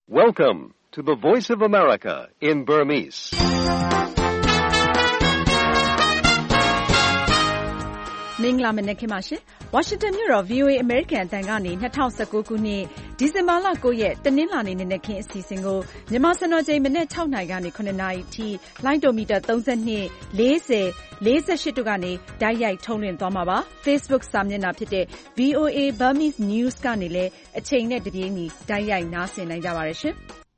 Welcome to the Voice of America in Burmese. Mingla Menekimashi, Washington Bureau, VOA American အတန်ကနေ2019ခုနှစ်ဒီဇင်ဘာလ9ရက်တနင်္လာနေ့နေ့ခင်းအစီအစဉ်ကိုမြန်မာစံတော်ချိန်မနေ့6နာရီကနေ9နာရီထိလိုင်းဒိုမီတာ32 40 48တို့ကနေတိုက်ရိုက်ထုတ်လွှင့်သွားမှာပါ Facebook စာမျက်နှာဖြစ်တဲ့ VOA Burmese News ကနေလည်းအချိန်နဲ့တပြေးညီတိုက်ရိုက်နားဆင်နိုင်ကြပါရရှင်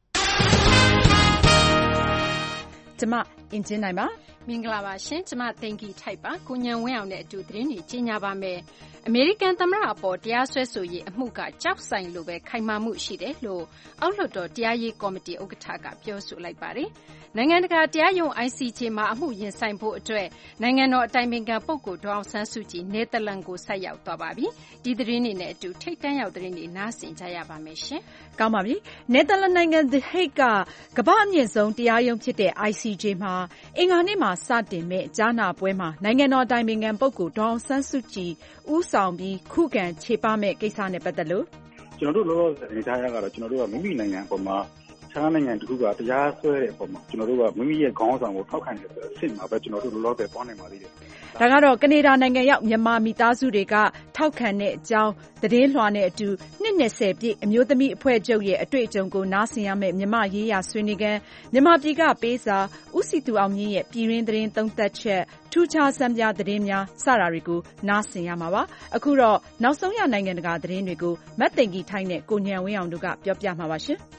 ။ကျွန်မအင်ဂျင်နိုင်ပါမင်္ဂလာပါရှင်ကျမသိင်္ဂီထိုက်ပါကိုညံဝင်းအောင်နဲ့အတူသတင်းတွေကြီးညာပါမယ်အမေရိကန်သမ္မတအပေါ်တရားစွဲဆိုရေးအမှုကကြောက်ဆိုင်လိုပဲခိုင်မာမှုရှိတယ်လို့အောက်လွှတ်တော်တရားရေးကော်မတီဥက္ကဋ္ဌကပြောဆိုလိုက်ပါတယ်နိုင်ငံတကာတရားရုံး ICJ မှာအမှုရင်ဆိုင်ဖို့အတွက်နိုင်ငံတော်အတိုင်ပင်ခံပုဂ္ဂိုလ်ဒေါအောင်ဆန်းစုကြည်နယ်သာလန်ကိုဆိုက်ရောက်သွားပါပြီဒီသတင်းတွေနဲ့အတူထိပ်တန်းရောက်သတင်းတွေနားဆင်ကြရပါမယ်ရှင်ကောင်းပါပြီနယ်သာလန်နိုင်ငံ The Hague ကကမ္ဘာအမြင့်ဆုံးတရားရုံးဖြစ်တဲ့ ICJ မှာအင်္ဂါနေ့မှာစတင်မဲ့ကြားနာပွဲမှာနိုင်ငံတော်အတိုင်ပင်ခံပုဂ္ဂိုလ်ဒေါအောင်ဆန်းစုကြည်ဦးဆောင်ပြီးခုခံခြေပမဲ့ကိစ္စနဲ့ပတ်သက်လို့ကျွန်တော်တို့လောလောဆယ်အနေထားရကတော့ကျွန်တော်တို့ကမိမိနိုင်ငံအပေါ်မှာခြားနိုင်ငံတစ်ခုကတရားစွဲတဲ့အပေါ်မှာကျွန်တော်တို့ကမိမိရဲ့ခေါင်းဆောင်ကိုထောက်ခံတယ်ဆိုတဲ့အဆင့်မှာပဲကျွန်တော်တို့လောလောဆယ်သွားနိုင်ပါသေးတယ်။ဒါကတော့ကနေဒါနိုင်ငံရောက်မြန်မာမိသားစုတွေကထောက်ခံတဲ့အကြောင်းသတင်းလွှာနဲ့အတူ20ပြည့်အမျိုးသမီးအဖွဲ့ချုပ်ရဲ့အတွေ့အကြုံကိုနားဆင်ရမယ့်မြန်မာရေးရာဆွေးနွေးခန်းမြန်မာပြည်ကပေးစာဦးစီသူအောင်မြင့်ရဲ့ပြည်ရင်းသတင်းသုံးသပ်ချက်ထူးခြားစံပြသတင်းများစတာတွေကိုနားဆင်ရမှာပါ။အခုတော့နောက်ဆုံးရနိုင်ငံတကာသတင်းတွေကိုမတ်သိင်္ဂီထိုင်းနဲ့ကိုညံဝင်းအောင်တို့ကပြောပြမှာပါရှင်။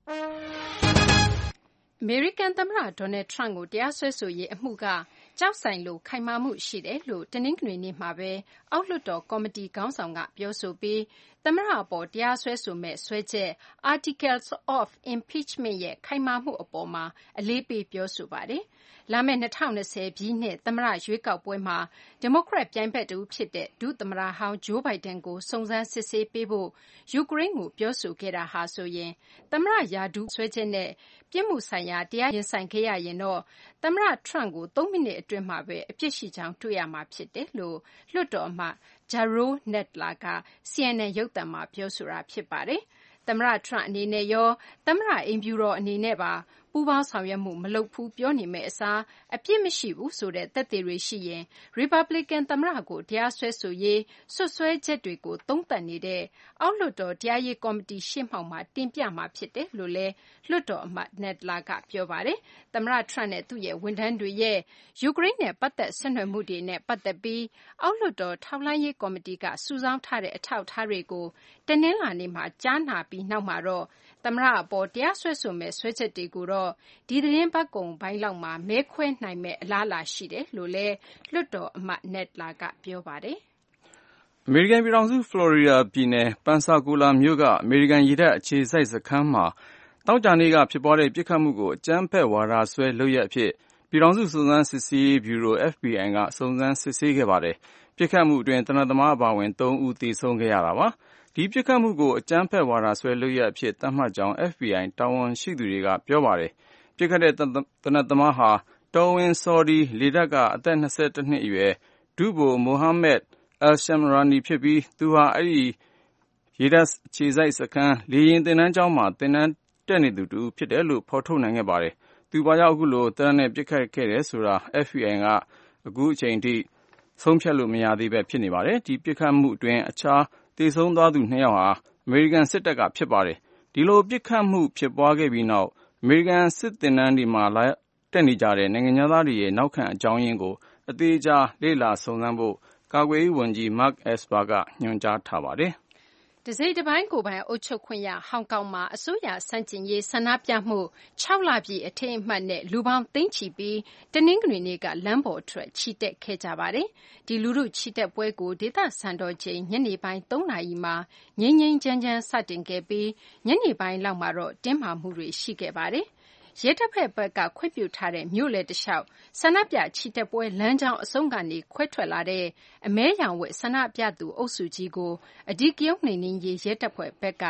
အမေရိကန်သမ္မတဒေါ်နယ်ထရန့်ကိုတရားစွဲဆိုရေးအမှုကကြောက်ဆိုင်လို့ခိုင်မာမှုရှိတယ်လို့တနင်္ဂနွေနေ့မှာပဲအောက်လွှတ်တော်ကော်မတီခေါင်းဆောင်ကပြောဆိုပြီးသမ္မတအပေါ်တရားစွဲဆိုမဲ့စွဲချက် Articles of Impeachment ရဲ့ခိုင်မာမှုအပေါ်မှာအလေးပေးပြောဆိုပါတယ်။လာမယ့်2020ပြည့်နှစ်သမ္မတရွေးကောက်ပွဲမှာဒီမိုကရက်ပြိုင်ဘက်တူဖြစ်တဲ့ဒုသမ္မတဟောင်းဂျိုးဘိုင်ဒန်ကိုစုံစမ်းစစ်ဆေးပေးဖို့ယူကရိန်းကိုပြောဆိုခဲ့တာဟာဆိုရင်သမ္မတရာထူးစွဲချက်နဲ့ပြစ်မှုဆိုင်ရာတရားရင်ဆိုင်ခဲ့ရရင်တော့သမ္မတထရန့်ကို3မိနစ်အတွင်းမှာပဲအပြစ်ရှိကြောင်းတွေ့ရမှာဖြစ်တယ်လို့လွှတ်တော်အမတ် Jerrold Nadler က CNN ရုပ်သံမှာပြောဆိုတာဖြစ်ပါတယ်။သမ္မတထရန့်အနေနဲ့ရောသမ္မတအိမ်ဖြူတော်အနေနဲ့ပါပူးပေါင်းဆောင်ရွက်မှုမလုပ်ဘူးပြောနေမယ့်အစားအပြစ်မရှိဘူးဆိုတဲ့သက်သေတွေရှိရင် Republican သမ္မတကိုတရားစွဲဆိုရေးစွပ်စွဲချက်တွေကိုသုံးသပ်နေတဲ့အောက်လွှတ်တော်တရားရေးကော်မတီရှေ့မှောက်မှာတင်ပြမှာဖြစ်တယ်လို့လည်းလွှတ်တော်အမတ် Nadler ကပြောပါတယ်။သမ္မတထရန့်နဲ့သူ့ရဲ့ဝန်ထမ်းတွေရဲ့ယူကရိန်းနဲ့ပတ်သက်ဆက်နွယ်မှုတွေနဲ့ပတ်သက်ပြီးအောက်လွှတ်တော်ထောက်လှမ်းရေးကော်မတီကစုဆောင်းထားတဲ့အထောက်အထားတွေကိုတနင်္လာနေ့မှာကြားနာပြီးနောက်မှာတော့သမ္မတအပေါ်တရားစွဲဆိုမဲ့စွဲချက်တွေကိုတော့ဒီသတင်းပတ်ကုန်ပိုင်းလောက်မှာမဲခွဲနိုင်မဲ့အလားအလာရှိတယ်လို့လည်းလွှတ်တော်အမတ် Nadler ကပြောပါတယ်။အမေရိကန်ပြည်ထောင်စုဖလော်ရီဒါပြည်နယ်ပန်ဆာကူလာမြို့ကအမေရိကန်ရေတပ်အခြေစိုက်စခန်းမှာတောက်ကြနေ့ကဖြစ်ပွားတဲ့ပြစ်ခတ်မှုကိုအကြမ်းဖက်ဝါဒစွဲလုပ်ရက်အဖြစ်ပြည်ထောင်စုစုံစမ်းစစ်ဆေးရေးဗျူရို FBI ကစုံစမ်းစစ်ဆေးခဲ့ပါတယ်။ပြစ်ခတ်မှုအတွင်းတနက်သမားအပါအဝင်3ဦးသေဆုံးခဲ့ရတာပါ။ဒီပြစ်ခတ်မှုကိုအကြမ်းဖက်ဝါဒစွဲလုပ်ရက်အဖြစ်သတ်မှတ်ကြောင်း FBI တာဝန်ရှိသူတွေကပြောပါတယ်။ပြစ်ခတ်တဲ့တနက်သမားဟာတော်ဝင်ဆော်ဒီလေတပ်ကအသက်22နှစ်အရွယ်ဒုဗိုလ်မိုဟာမက်အယ်ရှမ်ရာနီဖြစ်ပြီးသူဟာအဲဒီရေတပ်အခြေစိုက်စခန်းလေယာဉ်သင်တန်းကျောင်းမှာသင်တန်းတက်နေသူတူဖြစ်တယ်လို့ဖော်ထုတ်နိုင်ခဲ့ပါတယ်။သူဘာကြောင့်အခုလိုတန်းနဲ့ပြစ်ခတ်ခဲ့တယ်ဆိုတာ FBI ကအခုအချိန်ထိဆုံးဖြတ်လို့မရသေးပဲဖြစ်နေပါတယ်။ဒီပြစ်ခတ်မှုအတွင်းအခြားသေဆုံးသွားသူ2ယောက်ဟာအမေရိကန်စစ်တပ်ကဖြစ်ပါတယ်။ဒီလိုပြစ်ခတ်မှုဖြစ်ပွားခဲ့ပြီးနောက်အမေရိကန်စစ်သင်တန်းတွေမှာတက်နေကြတဲ့နိုင်ငံသားတွေရဲ့နောက်ခံအကြောင်းရင်းကိုအသေးချာလေ့လာစုံစမ်းဖို့ကာကွယ်ရေးဝန်ကြီး Mark Esper ကညွှန်ကြားထားပါတယ်။တစိမ့်တစ်ပိုင်းကိုယ်ပိုင်အုပ်ချုပ်ခွင့်ရဟောင်ကောင်မှာအစိုးရဆန့်ကျင်ရေးဆန္ဒပြမှု6လပြည့်အထိမ်းအမှတ်နဲ့လူပေါင်းသိန်းချီပြီးတနင်္ဂနွေနေ့ကလမ်းပေါ်ထွက်ချီတက်ခဲ့ကြပါတယ်။ဒီလူထုချီတက်ပွဲကိုဒေသစံတော်ချိန်ညနေပိုင်း3နာရီမှာငြိမ်းငြိမ်းချမ်းချမ်းစတင်ခဲ့ပြီးညနေပိုင်းလောက်မှာတော့တင်းမာမှုတွေရှိခဲ့ပါတယ်။ရဲတပ်ဖွဲ့ဘက်ကခွင့်ပြုထားတဲ့မြို့လယ်တလျှောက်ဆန္ဒပြချီတက်ပွဲလမ်းကြောင်းအဆုံးကနေခွဲထွက်လာတဲ့အမဲရောင်ဝတ်ဆန္ဒပြသူအုပ်စုကြီးကိုအဓိကရုဏ်းနှိမ်နင်းရေးရဲတပ်ဖွဲ့ဘက်ကတ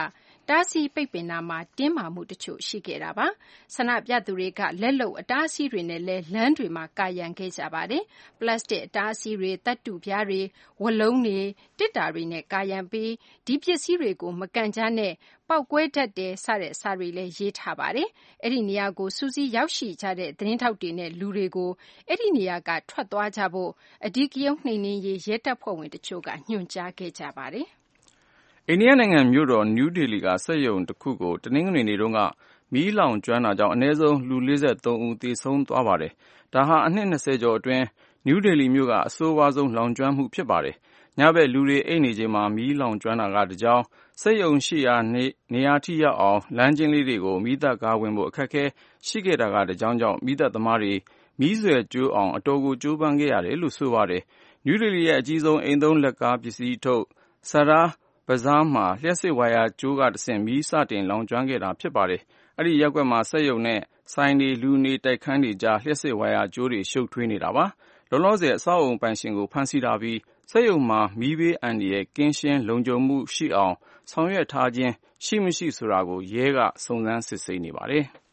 တားဆီးပိတ်ပင်တာမှာတင်းမာမှုတချို့ရှိခဲ့တာပါ။ဆန္ဒပြသူတွေကလက်လုံအတားအဆီးတွေနဲ့လည်းလမ်းတွေမှာကာရံခဲ့ကြပါတယ်။ပလတ်စတစ်အတားအဆီးတွေသတ္တုပြားတွေဝလုံးတွေတစ်တာတွေနဲ့ကာရံပြီးဒီပစ္စည်းတွေကိုမကန်ကြနဲ့ပောက်ကွဲတတ်တယ်စတဲ့စာတွေလည်းရေးထားပါတယ်။အဲ့ဒီနေရာကိုစူးစီးရောက်ရှိကြတဲ့သတင်းထောက်တွေနဲ့လူတွေကိုအဲ့ဒီနေရာကထွက်သွားကြဖို့အဓိကရုဏ်းနှိမ်နင်းရေးရဲတပ်ဖွဲ့ဝင်တချို့ကညွှန်ကြားခဲ့ကြပါတယ်။အိန္ဒိယနိုင်ငံမြို့တော်နယူးဒေလီကစက်ရုံတစ်ခုကိုတနင်္ဂနွေနေ့တုန်းကမီးလောင်ကျွမ်းတာကြောင့်အနည်းဆုံးလူ43ဦးသေဆုံးသွားပါတယ်။ဒါဟာအနှစ်20ကျော်အတွင်းနယူးဒေလီမြို့ကအဆိုးဝါးဆုံးလောင်ကျွမ်းမှုဖြစ်ပါတယ်။ညဘက်လူတွေအိပ်နေချိန်မှာမီးလောင်ကျွမ်းတာကတကြောင်စက်ရုံရှိရာနေရာထိရောက်အောင်လမ်းကျဉ်းလေးတွေကိုမီးသတ်ကားဝင်ဖို့အခက်အခဲရှိခဲ့တာကတကြောင်မီးသတ်သမားတွေမီးဆွယ်ကျိုးအောင်အတော်ကိုကြိုးပမ်းခဲ့ရတယ်လို့ဆိုပါတယ်။နယူးဒေလီရဲ့အကြီးဆုံးအိမ်သုံးလက်ကားပစ္စည်းထုတ်Sara Bazaar မှာလျှပ်စစ်ဝါယာကြိုးကတဆင့်မီးစတင်လောင်ကျွမ်းခဲ့တာဖြစ်ပါတယ်။အဲ့ဒီရပ်ကွက်မှာစက်ရုံနဲ့ဆိုင်တွေလူနေတိုက်ခန်းတွေကြားလျှပ်စစ်ဝါယာကြိုးတွေရှုပ်ထွေးနေတာပါ။လောလောဆယ်အဆောက်အုံပိုင်ရှင်ကိုဖမ်းဆီးထားပြီးစက်ရုံမှာမီးဘေးအန္တရာယ်ကင်းရှင်းလုံခြုံမှုရှိအောင်ဆောင်ရွက်ထားခြင်းရှိမရှိဆိုတာကိုရဲကစုံစမ်းစစ်ဆေးနေပါတယ်။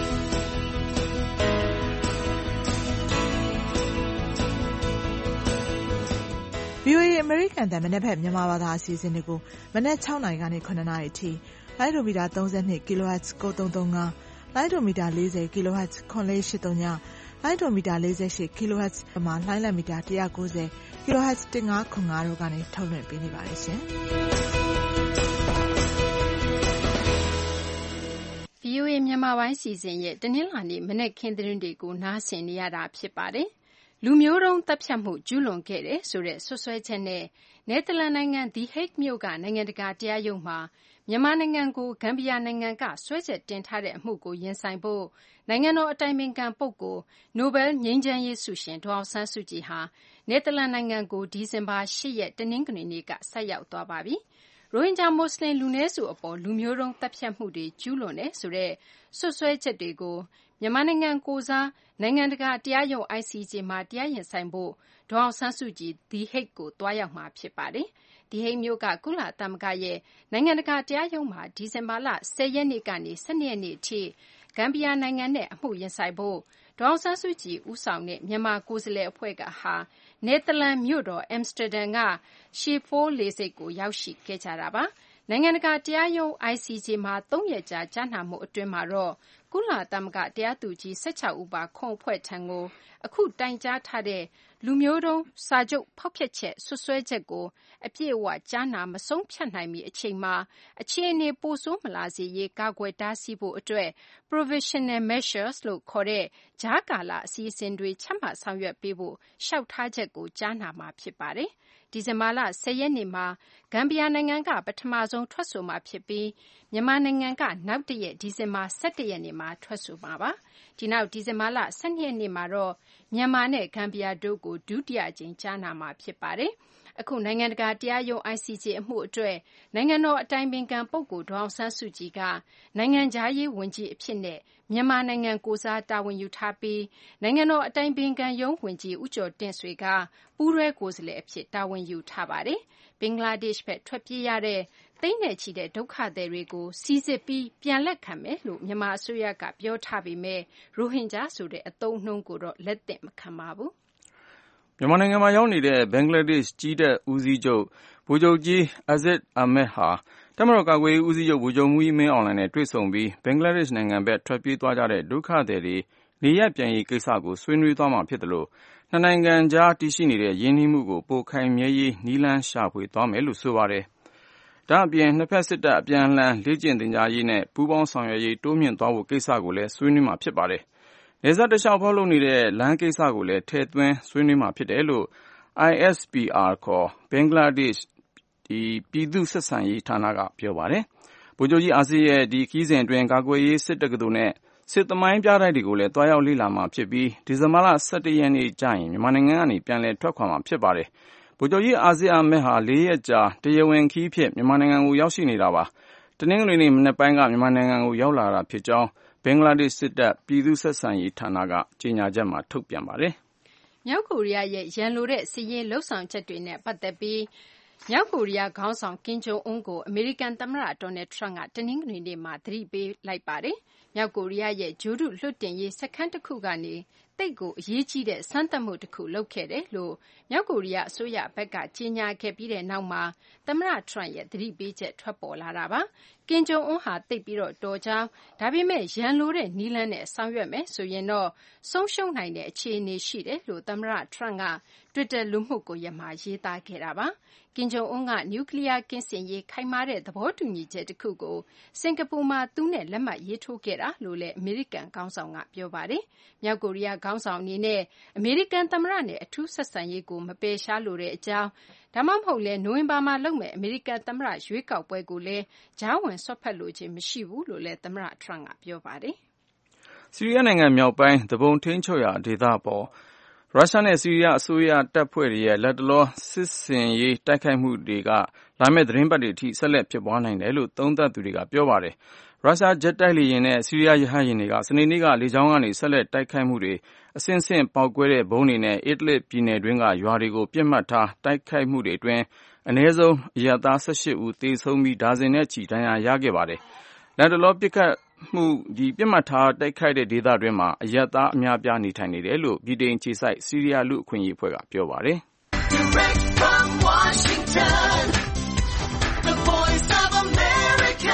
VOA အမေရိကန်တန်မနက်ဖက်မြန်မာဘာသာအစီအစဉ်တွေကိုမနက်6နာရီကနေ9နာရီအထိလိုင်းဒိုမီတာ32 kHz 9335လိုင်းဒိုမီတာ40 kHz 9483ညလိုင်းဒိုမီတာ48 kHz မှာလိုင်းလက်မီတာ190 kHz 1505တို့ကနေထုတ်လွှင့်ပေးနေပါတယ်ရှင်။ VOA မြန်မာပိုင်းစီစဉ်ရဲ့တနင်္လာနေ့မနက်ခင်းသတင်းတွေကိုနားဆင်နေရတာဖြစ်ပါတယ်။လူမျိုးတုံးသတ်ဖြတ်မှုကျူးလွန်ခဲ့တယ်ဆိုတဲ့စွပ်စွဲချက်နဲ့နယ်သာလန်နိုင်ငံ The Hague မြို့ကနိုင်ငံတကာတရားရုံးမှာမြန်မာနိုင်ငံကိုဂမ်ဘီယာနိုင်ငံကစွဲချက်တင်ထားတဲ့အမှုကိုရင်ဆိုင်ဖို့နိုင်ငံတော်အတိုင်ပင်ခံပုဂ္ဂိုလ်နိုဘယ်ငြိမ်းချမ်းရေးဆုရှင်ဒေါ်အောင်ဆန်းစုကြည်ဟာနယ်သာလန်နိုင်ငံကိုဒီဇင်ဘာ8ရက်တနင်္ဂနွေနေ့ကဆိုက်ရောက်သွားပါပြီ။ရိုဟင်ဂျာမွတ်စလင်လူနည်းစုအပေါ်လူမျိုးတုံးသတ်ဖြတ်မှုတွေကျူးလွန်တယ်ဆိုတဲ့စွပ်စွဲချက်တွေကိုမြန်မာနိုင်ငံကိုစားနိုင်ငံတကာတရားရုံး ICJ မှာတရားရင်ဆိုင်ဖို့ဒေါ်အောင်ဆန်းစုကြည် The Hague ကိုသွားရောက်မှာဖြစ်ပါတယ်။ The Hague မြို့ကကုလသမဂ္ဂရဲ့နိုင်ငံတကာတရားရုံးမှာဒီဇင်ဘာလ10ရက်နေ့ကနေ12ရက်နေ့အထိဂမ်ဘီယာနိုင်ငံနဲ့အမှုရင်ဆိုင်ဖို့ဒေါ်အောင်ဆန်းစုကြည်ဦးဆောင်တဲ့မြန်မာကိုယ်စားလှယ်အဖွဲ့နယ်သာလန်မြို့တော်အမ်စတာဒမ်ကSchiphol လေဆိပ်ကိုရောက်ရှိခဲ့ကြတာပါ။နိုင်ငံတကာတရားရုံး ICJ မှာ3ရက်ကြာကြားနာမှုအတွင်းမှာတော့ကုလသမဂ္ဂတရားသူကြီး16ဦးပါခုံအဖွဲ့ထံကိုအခုတိုင်ကြားထားတဲ့လူမျိုးတုံးစာချုပ်ဖောက်ဖျက်ချက်စွပ်စွဲချက်ကိုအပြည့်အဝကြားနာမဆုံးဖြတ်နိုင်မီအချိန်မှာအခြေအနေပိုဆိုးမလာစေရေးကာကွယ်တားဆီးဖို့အတွက် provisional measures လို့ခေါ်တဲ့ကြားကာလအစီအစဉ်တွေချမှတ်ဆောင်ရွက်ပေးဖို့လျှောက်ထားချက်ကိုကြားနာမှာဖြစ်ပါတယ်။ဒီဇင်ဘာလ10ရက်နေ့မှာဂမ်ဘီယာနိုင်ငံကပထမဆုံးထွက်ဆိုမှာဖြစ်ပြီးမြန်မာနိုင်ငံကနောက်တရက်ဒီဇင်ဘာ17ရက်နေ့မှာထွက်ဆိုမှာပါ။ဒီနောက်ဒီဇင်ဘာလ12ရက်နေ့မှာတော့မြန်မာနဲ့ဂမ်ဘီယာတို့ကိုဒုတိယအကြိမ်ကြားနာမှာဖြစ်ပါတယ်။အခုနိုင်ငံတကာတရားရုံး ICJ အမှုအတွက်နိုင်ငံတော်အတိုင်ပင်ခံပုဂ္ဂိုလ်ဒေါ်အောင်ဆန်းစုကြည်ကနိုင်ငံခြားရေးဝန်ကြီးအဖြစ်နဲ့မြန်မာနိုင်ငံကိုယ်စားတာဝန်ယူထားပြီးနိုင်ငံတော်အတိုင်ပင်ခံရုံးဝန်ကြီးဦးကျော်တင့်ဆွေကပူးတွဲကိုယ်စားလှယ်အဖြစ်တာဝန်ယူထားပါတယ်။ဘင်္ဂလားဒေ့ရှ်ဘက်ထွက်ပြေးရတဲ့သိန်းနဲ့ချီတဲ့ဒုက္ခသည်တွေကိုစိစစ်ပြီးပြန်လက်ခံမယ်လို့မြန်မာအစိုးရကပြောထားပေမဲ့ရိုဟင်ဂျာဆိုတဲ့အသုံးအနှုန်းကိုတော့လက်သင့်မခံပါဘူး။မြန်မာနိုင်ငံမှာရောက်နေတဲ့ဘင်္ဂလားဒေ့ရှ်ကြီးတပ်ဦးစီးချုပ်ဗိုလ်ချုပ်ကြီး Aziz Ahmed ဟာတပ်မတော်ကာကွယ်ရေးဦးစီးချုပ်ဗိုလ်ချုပ်မှူးကြီးမင်းအောင်လှိုင်နဲ့တွေ့ဆုံပြီးဘင်္ဂလားဒေ့ရှ်နိုင်ငံဘက်ထွက်ပြေးသွားကြတဲ့ဒုက္ခသည်တွေနေရပ်ပြန်ရေးကိစ္စကိုဆွေးနွေးသွားမှာဖြစ်တယ်လို့နှစ်နိုင်ငံကြားတည်ရှိနေတဲ့ယင်းနှီးမှုကိုပိုခိုင်မြဲရေးနည်းလမ်းရှာဖွေသွားမယ်လို့ဆိုပါတယ်။ဒါ့အပြင်နှစ်ဖက်စစ်တပ်အပြန်အလှန်လေ့ကျင့်သင်ကြားရေးနဲ့ပူးပေါင်းဆောင်ရွက်ရေးတိုးမြှင့်သွားဖို့ကိစ္စကိုလည်းဆွေးနွေးမှာဖြစ်ပါတယ်။နယ်စပ်တလျှောက်ဖောက်လုပ်နေတဲ့လမ်းကိစ္စကိုလည်းထည့်သွင်းဆွေးနွေးမှာဖြစ်တယ်လို့ ISPR ခေါ်ဘင်္ဂလားဒေ့ရှ်ပြည်သူ့ဆက်ဆံရေးဌာနကပြောပါတယ်။ဗိုလ်ချုပ်ကြီးအာဇစ်ရဲ့ဒီခရီးစဉ်အတွင်းကာကွယ်ရေးစစ်တက္ကသိုလ်နဲ့စစ်သမိုင်းပြတိုက်တွေကိုလည်းတွားရောက်လေ့လာမှာဖြစ်ပြီးဒီဇင်ဘာလ17ရက်နေ့ကျရင်မြန်မာနိုင်ငံကနေပြန်လည်ထွက်ခွာမှာဖြစ်ပါတယ်။ဗိုလ်ချုပ်ကြီးအာဇစ်အာမက်ဟာ4ရက်ကြာတရားဝင်ခရီးဖြင့်မြန်မာနိုင်ငံကိုရောက်ရှိနေတာပါ။တနင်္ဂနွေနေ့မနက်ပိုင်းကမြန်မာနိုင်ငံကိုရောက်လာတာဖြစ်ကြောင်းဘင်္ဂလားဒေ့ရှ်စစ်တပ်ပြည်သူ့ဆက်ဆံရေးဌာနကကြေညာချက်မှာထုတ်ပြန်ပါတယ်။မြောက်ကိုရီးယားရဲ့ရန်လိုတဲ့စစ်ရေးလှုပ်ဆောင်ချက်တွေနဲ့ပတ်သက်ပြီးမြောက်ကိုရီးယားခေါင်းဆောင်ကင်ဂျုံအွန်းကိုအမေရိကန်သမ္မတဒေါ်နယ်ထရန့်ကတနင်္ဂနွေနေ့မှာသတိပေးလိုက်ပါတယ်။မြောက်ကိုရီးယားရဲ့ဂြိုဟ်တုလွှတ်တင်ရေးစခန်းတစ်ခုကနေသိပ်ကိုအရေးကြီးတဲ့စမ်းသပ်မှုတစ်ခုလုပ်ခဲ့တယ်လို့မြောက်ကိုရီးယားအစိုးရဘက်ကကြေညာခဲ့ပြီးတဲ့နောက်မှာသမ္မတထရန့်ရဲ့သတိပေးချက်ထွက်ပေါ်လာတာပါ။ကင်ဂျုံအွန်းဟာသိပ်ပြီးတော်ကြောင်းဒါပေမဲ့ရန်လိုတဲ့နည်းလမ်းနဲ့ဆောင်ရွက်မယ်ဆိုရင်တော့ဆုံးရှုံးနိုင်တဲ့အခြေအနေရှိတယ်လို့သမ္မတထရန့်က Twitter လူမှုကွန်ရက်မှာရေးသားခဲ့တာပါ။ကင်ဂျုံအွန်းကနျူကလ িয়ার ကင်းစင်ရေးခိုင်မာတဲ့သဘောတူညီချက်တစ်ခုကိုစင်ကာပူမှာသူနဲ့လက်မှတ်ရေးထိုးခဲ့တာလို့လည်းအမေရိကန်ခေါင်းဆောင်ကပြောပါတယ်။မြောက်ကိုရီးယားခေါင်းဆောင်အနေနဲ့အမေရိကန်သမ္မတနဲ့အထူးဆက်ဆံရေးကိုမပယ်ရှားလိုတဲ့အကြောင်းဒါမှမဟုတ်လဲနိုဝင်ဘာမှာလုပ်မယ့်အမေရိကန်သမ္မတရွေးကောက်ပွဲကိုလည်းကြားဝင်ဆွတ်ဖက်လိုခြင်းမရှိဘူးလို့လည်းသမ္မတထရန့်ကပြောပါတယ်။ဆီးရီးယားနိုင်ငံမြောက်ပိုင်းတပုံထိန်းချုပ်ရာဒေသပေါ်ရုရှားနဲ့ဆီးရီးယားအစိုးရတပ်ဖွဲ့တွေရဲ့လက်တလောစစ်ဆင်ရေးတိုက်ခိုက်မှုတွေကလာမယ့်သတင်းပတ်တွေအထိဆက်လက်ဖြစ်ပွားနိုင်တယ်လို့သုံးသပ်သူတွေကပြောပါတယ်။ရုရှားဂျက်တိုက်လေယာဉ်နဲ့ဆီးရီးယားရဟတ်ယာဉ်တွေကစနေနေ့ကလေကြောင်းကနေဆက်လက်တိုက်ခိုက်မှုတွေအဆင့်ဆင့်ပေါက်ကွဲတဲ့ဘုံတွေနဲ့အစ်ဒလစ်ပြည်နယ်တွင်းကရွာတွေကိုပြစ်မှတ်ထားတိုက်ခိုက်မှုတွေအတွင်းအနည်းဆုံးအရပ်သား18ဦးသေဆုံးပြီးဒါဇင်နဲ့ချီဒဏ်ရာရခဲ့ပါတယ်။လက်တလောပစ်မှတ်ထားတိုက်ခိုက်တဲ့ဒေသတွင်းမှာအရပ်သားအများအပြားနေထိုင်နေတယ်လို့ဗြိတိန်အခြေစိုက်ဆီးရီးယားလူ့အခွင့်အရေးအဖွဲ့ကပြောပါတယ်။ Direct from Washington, the voice of America,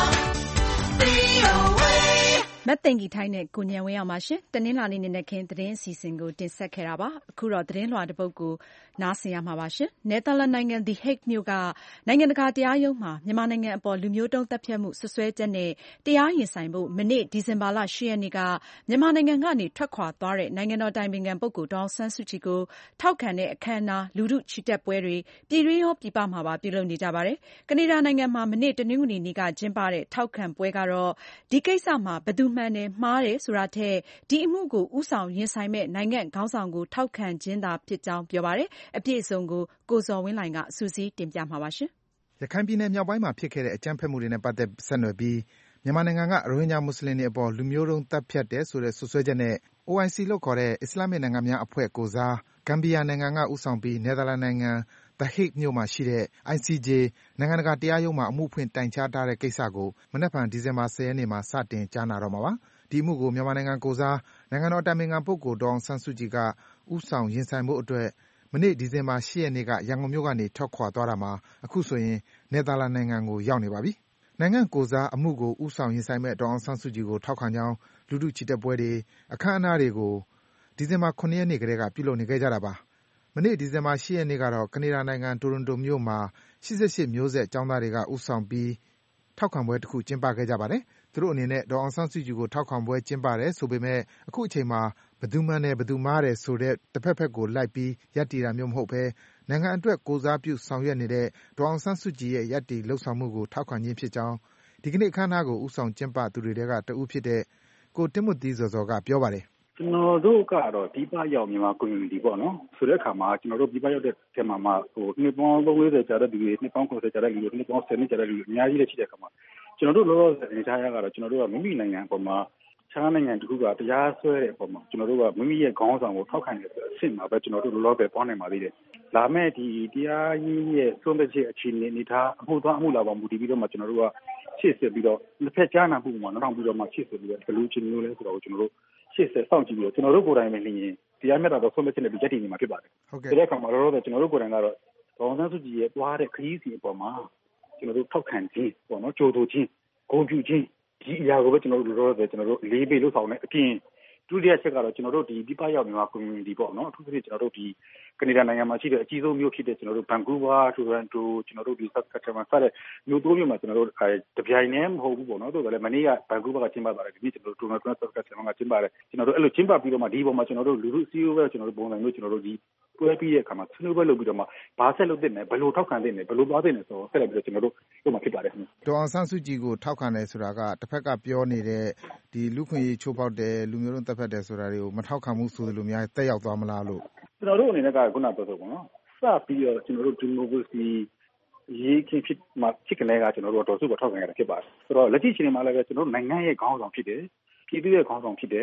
VOA မတ်သိင်္ဂီထိုင်းနဲ့ကိုဉာဏ်ဝင်းအောင်ပါရှင်တနင်္လာနေ့နေ့ခင်းသတင်းအစီအစဉ်ကိုတင်ဆက်ခဲ့တာပါအခုတော့သတင်းလွှာတစ်ပုဒ်ကိုနားဆင်ရမှာပါရှင်နယ်သာလန်နိုင်ငံ The Hague မြို့ကနိုင်ငံတကာတရားရုံးမှာမြန်မာနိုင်ငံအပေါ်လူမျိုးတုံးသတ်ဖြတ်မှုစွပ်စွဲချက်နဲ့တရားရင်ဆိုင်ဖို့မနေ့ဒီဇင်ဘာလ10ရက်နေ့ကမြန်မာနိုင်ငံကနေထွက်ခွာသွားတဲ့နိုင်ငံတော်တိုင်ပင်ခံပုဂ္ဂိုလ်ဒေါ်အောင်ဆန်းစုကြည်ကိုထောက်ခံတဲ့အခမ်းအနားလူထုချီတက်ပွဲတွေပြည်တွင်းရောပြည်ပမှာပါပြုလုပ်နေကြပါတယ်ကနေဒါနိုင်ငံမှာမနေ့တနင်္ဂနွေနေ့ကကျင်းပတဲ့ထောက်ခံပွဲကတော့ဒီကိစ္စမှာဘယ်သူမှန်တယ်မှားတယ်ဆိုတာထက်ဒီအမှုကိုဦးဆောင်ရင်ဆိုင်မဲ့နိုင်ငံခေါင်းဆောင်ကိုထောက်ခံခြင်းသာဖြစ်ကြောင်းပြောပါတယ်အပြည့်အစုံကိုကိုဇော်ဝင်းလှိုင်ကစုစည်းတင်ပြမှာပါရှင်ရခိုင်ပြည်နယ်မြောက်ပိုင်းမှာဖြစ်ခဲ့တဲ့အကြမ်းဖက်မှုတွေနဲ့ပတ်သက်ဆက်နွယ်ပြီးမြန်မာနိုင်ငံကရိုဟင်ဂျာမွတ်စလင်တွေအပေါ်လူမျိုးတုံးသတ်ဖြတ်တယ်ဆိုတဲ့စွပ်စွဲချက်နဲ့ OIC လို့ခေါ်တဲ့အစ္စလာမစ်နိုင်ငံများအဖွဲ့ကိုယ်စားဂမ်ဘီယာနိုင်ငံကဦးဆောင်ပြီးနယ်သာလန်နိုင်ငံ The Hague မြို့မှာရှိတဲ့ ICJ နိုင်ငံတကာတရားရုံးမှာအမှုဖွင့်တိုင်ကြားထားတဲ့ကိစ္စကိုမနက်ဖြန်ဒီဇင်ဘာ10ရက်နေ့မှာစတင်ကြားနာတော့မှာပါဒီအမှုကိုမြန်မာနိုင်ငံကိုယ်စားနိုင်ငံတော်အတိုင်ပင်ခံပုဂ္ဂိုလ်ဒေါ်အောင်ဆန်းစုကြည်ကဦးဆောင်ရင်ဆိုင်ဖို့အတွက်မနေ့ဒီဇင်ဘာ10ရက်နေ့ကရန်ကုန်မြို့ကနေထွက်ခွာသွားတာမှာအခုဆိုရင်နယ်သာလန်နိုင်ငံကိုရောက်နေပါပြီနိုင်ငံကိုယ်စားအမှုကိုဦးဆောင်ရင်ဆိုင်မဲ့ဒေါ်အောင်ဆန်းစုကြည်ကိုထောက်ခံကြောင်းလူထုချီတက်ပွဲတွေအခမ်းအနားတွေကိုဒီဇင်ဘာ9ရက်နေ့ကတည်းကပြုလုပ်နေခဲ့ကြတာပါမနေ့ဒီဇင်ဘာ10ရက်နေ့ကတော့ကနေဒါနိုင်ငံတိုရွန်တိုမြို့မှာ88မျိုးဆက်ကျောင်းသားတွေကဦးဆောင်ပြီးထောက်ခံပွဲတစ်ခုကျင်းပခဲ့ကြပါတယ်သူတို့အနေနဲ့ဒေါ်အောင်ဆန်းစုကြည်ကိုထောက်ခံပွဲကျင်းပတယ်ဆိုပေမဲ့အခုအချိန်မှာဘယ်သူမှန်တယ်ဘယ်သူမှားတယ်ဆိုတဲ့တစ်ဖက်ဖက်ကိုလိုက်ပြီးရပ်တည်တာမျိုးမဟုတ်ဘဲနိုင်ငံအတွက်ကိုယ်စားပြုဆောင်ရွက်နေတဲ့ဒေါ်အောင်ဆန်းစုကြည်ရဲ့ရပ်တည်လှုပ်ဆောင်မှုကိုထောက်ခံခြင်းဖြစ်ကြောင်းဒီကနေ့အခမ်းအနားကိုဦးဆောင်ကျင်းပသူတွေထဲကတဦးဖြစ်တဲ့ကိုတင်မွတ်သီးဇော်ဇော်ကပြောပါတယ်ကျွန်တော်တို့ကတော့ဒီပရောက်မြန်မာ community ပေါ့နော်ဆိုတဲ့အခါမှာကျွန်တော်တို့ဒီပရောက်တဲ့ထဲမှာနှစ်ပေါင်း30ကြာတဲ့လူတွေနှစ်ပေါင်း90ကြာတဲ့လူတွေနှစ်ပေါင်း10ကြာတဲ့လူတွေအများကြီးလည်းရှိတဲ့အခါမှာကျွန်တော်တို့လောလောဆယ်နေထားရကတော့ကျွန်တော်တို့ကမိမိနိုင်ငံအပေါ်မှာခြားနိုင်ငံတစ်ခုကတရားစွဲတဲ့အပေါ်မှာကျွန်တော်တို့ကမိမိရဲ့ခေါင်းဆောင်ကိုထောက်ခံတယ်ဆိုတဲ့အဆင့်မှာပဲကျွန်တော်တို့လောလောဆယ်ပေါ်နေပါသေးတယ်။လာမဲ့ဒီတရားရေးရဲ့ဆုံးဖြတ်ချက်အခြေအနေထားအမှုသွားအမှုလာပါမူတည်ပြီးတော့မှကျွန်တော်တို့ကရှေ့ဆက်ပြီးတော့တစ်ဖက်ကြားနာမှုမှာနောက်ထောင်ပြီးတော့မှရှေ့ဆက်ပြီးတော့ဘယ်လိုချင်းမျိုးလဲဆိုတော့ကျွန်တော်တို့ရှေ့ဆက်စောင့်ကြည့်ပြီးတော့ကျွန်တော်တို့ကိုယ်တိုင်ပဲလျင်တရားမျှတသောဆုံးဖြတ်ချက်နဲ့ရပ်တည်နေမှာဖြစ်ပါတယ်။ဒီတဲ့အခါမှာလောလောဆယ်ကျွန်တော်တို့ကိုယ်တိုင်ကတော့ဒေါ်အောင်ဆန်းစုကြည်ရဲ့သွားတဲ့ခရီးစဉ်အပေါ်မှာကျွန်တော်တို့ထောက်ခံခြင်းပေါ့နော်ကြိုးတိုခြင်းဂုဏ်ပြုခြင်းဒီအရာကိုပဲကျွန်တော်တို့လောလောဆယ်ကျွန်တော်တို့လေးပေးလို့ဆောင်နေအပြင်ဒုတိယချက်ကတော့ကျွန်တော်တို့ဒီပရောက်မြန်မာ community ပေါ့နော်အထူးသဖြင့်ကျွန်တော်တို့ဒီကနေဒါနိုင်ငံမှာရှိတဲ့အကြီးဆုံးမြို့ဖြစ်တဲ့ကျွန်တော်တို့ဘန်ကူးဗားတိုရန်တိုကျွန်တော်တို့ဒီဆတ်ကတ်တမန်စတဲ့မြို့သုံးမြို့မှာကျွန်တော်တို့တပြိုင်တည်းမဟုတ်ဘူးပေါ့နော်တို့ကလည်းမနေ့ကဘန်ကူးဗားကကျင်းပပါတယ်ဒီနေ့ကျွန်တော်တို့တိုရန်တိုဆတ်ကတ်တမန်ကကျင်းပါတယ်ကျွန်တော်တို့အဲ့လိုကျင်းပပြီးတော့မှဒီပေါ်မှာကျွန်တော်တို့လူထုစီးရိုးပဲကျွန်တော်တို့ပုံစံမျိုးကျွန်တော်တို့ဒီပွဲပြီးတဲ့အခါမှာဆွေးနွေးပွဲလုပ်ပြီးတော့မှဘာဆက်လုပ်သင့်တယ်ဘယ်လိုထောက်ခံသင့်တယ်ဘယ်လိုသွားသင့်တယ်ဆိုတော့ဆက်လက်ပြီးတော့ကျွန်တော်တို့တို့မှာဖြစ်ပါတယ်ခင်ဗျဒေါ်အောင်ဆန်းစုကြည်ကိုထောက်ခံတယ်ဆိုတာကတစ်ဖက်ကပြောနေတဲ့ဒီလူခွင့်ရေးချိုးဖောက်တယ်လူမျိုးတုံးတပ်ဖက်တယ်ဆိုတာတွေကိုမထောက်ခံမှုဆိုလိုများတက်ရောက်သွားမလားလို့ကျွန်တော်တို့အနေနဲ့ကခုနပြောဆိုပေါ့နော်စပြီးတော့ကျွန်တော်တို့ဒီမိုကရေစီရေးခင်ဖြစ်မှာဖြစ်ကနေကကျွန်တော်တို့တော်စုကိုထောက်ခံရတာဖြစ်ပါတယ်ဆိုတော့လက်ရှိချိန်မှာလည်းပဲကျွန်တော်တို့နိုင်ငံရဲ့ခေါင်းဆောင်ဖြစ်တယ်ပြည်သူရဲ့ခေါင်းဆောင်ဖြစ်တယ်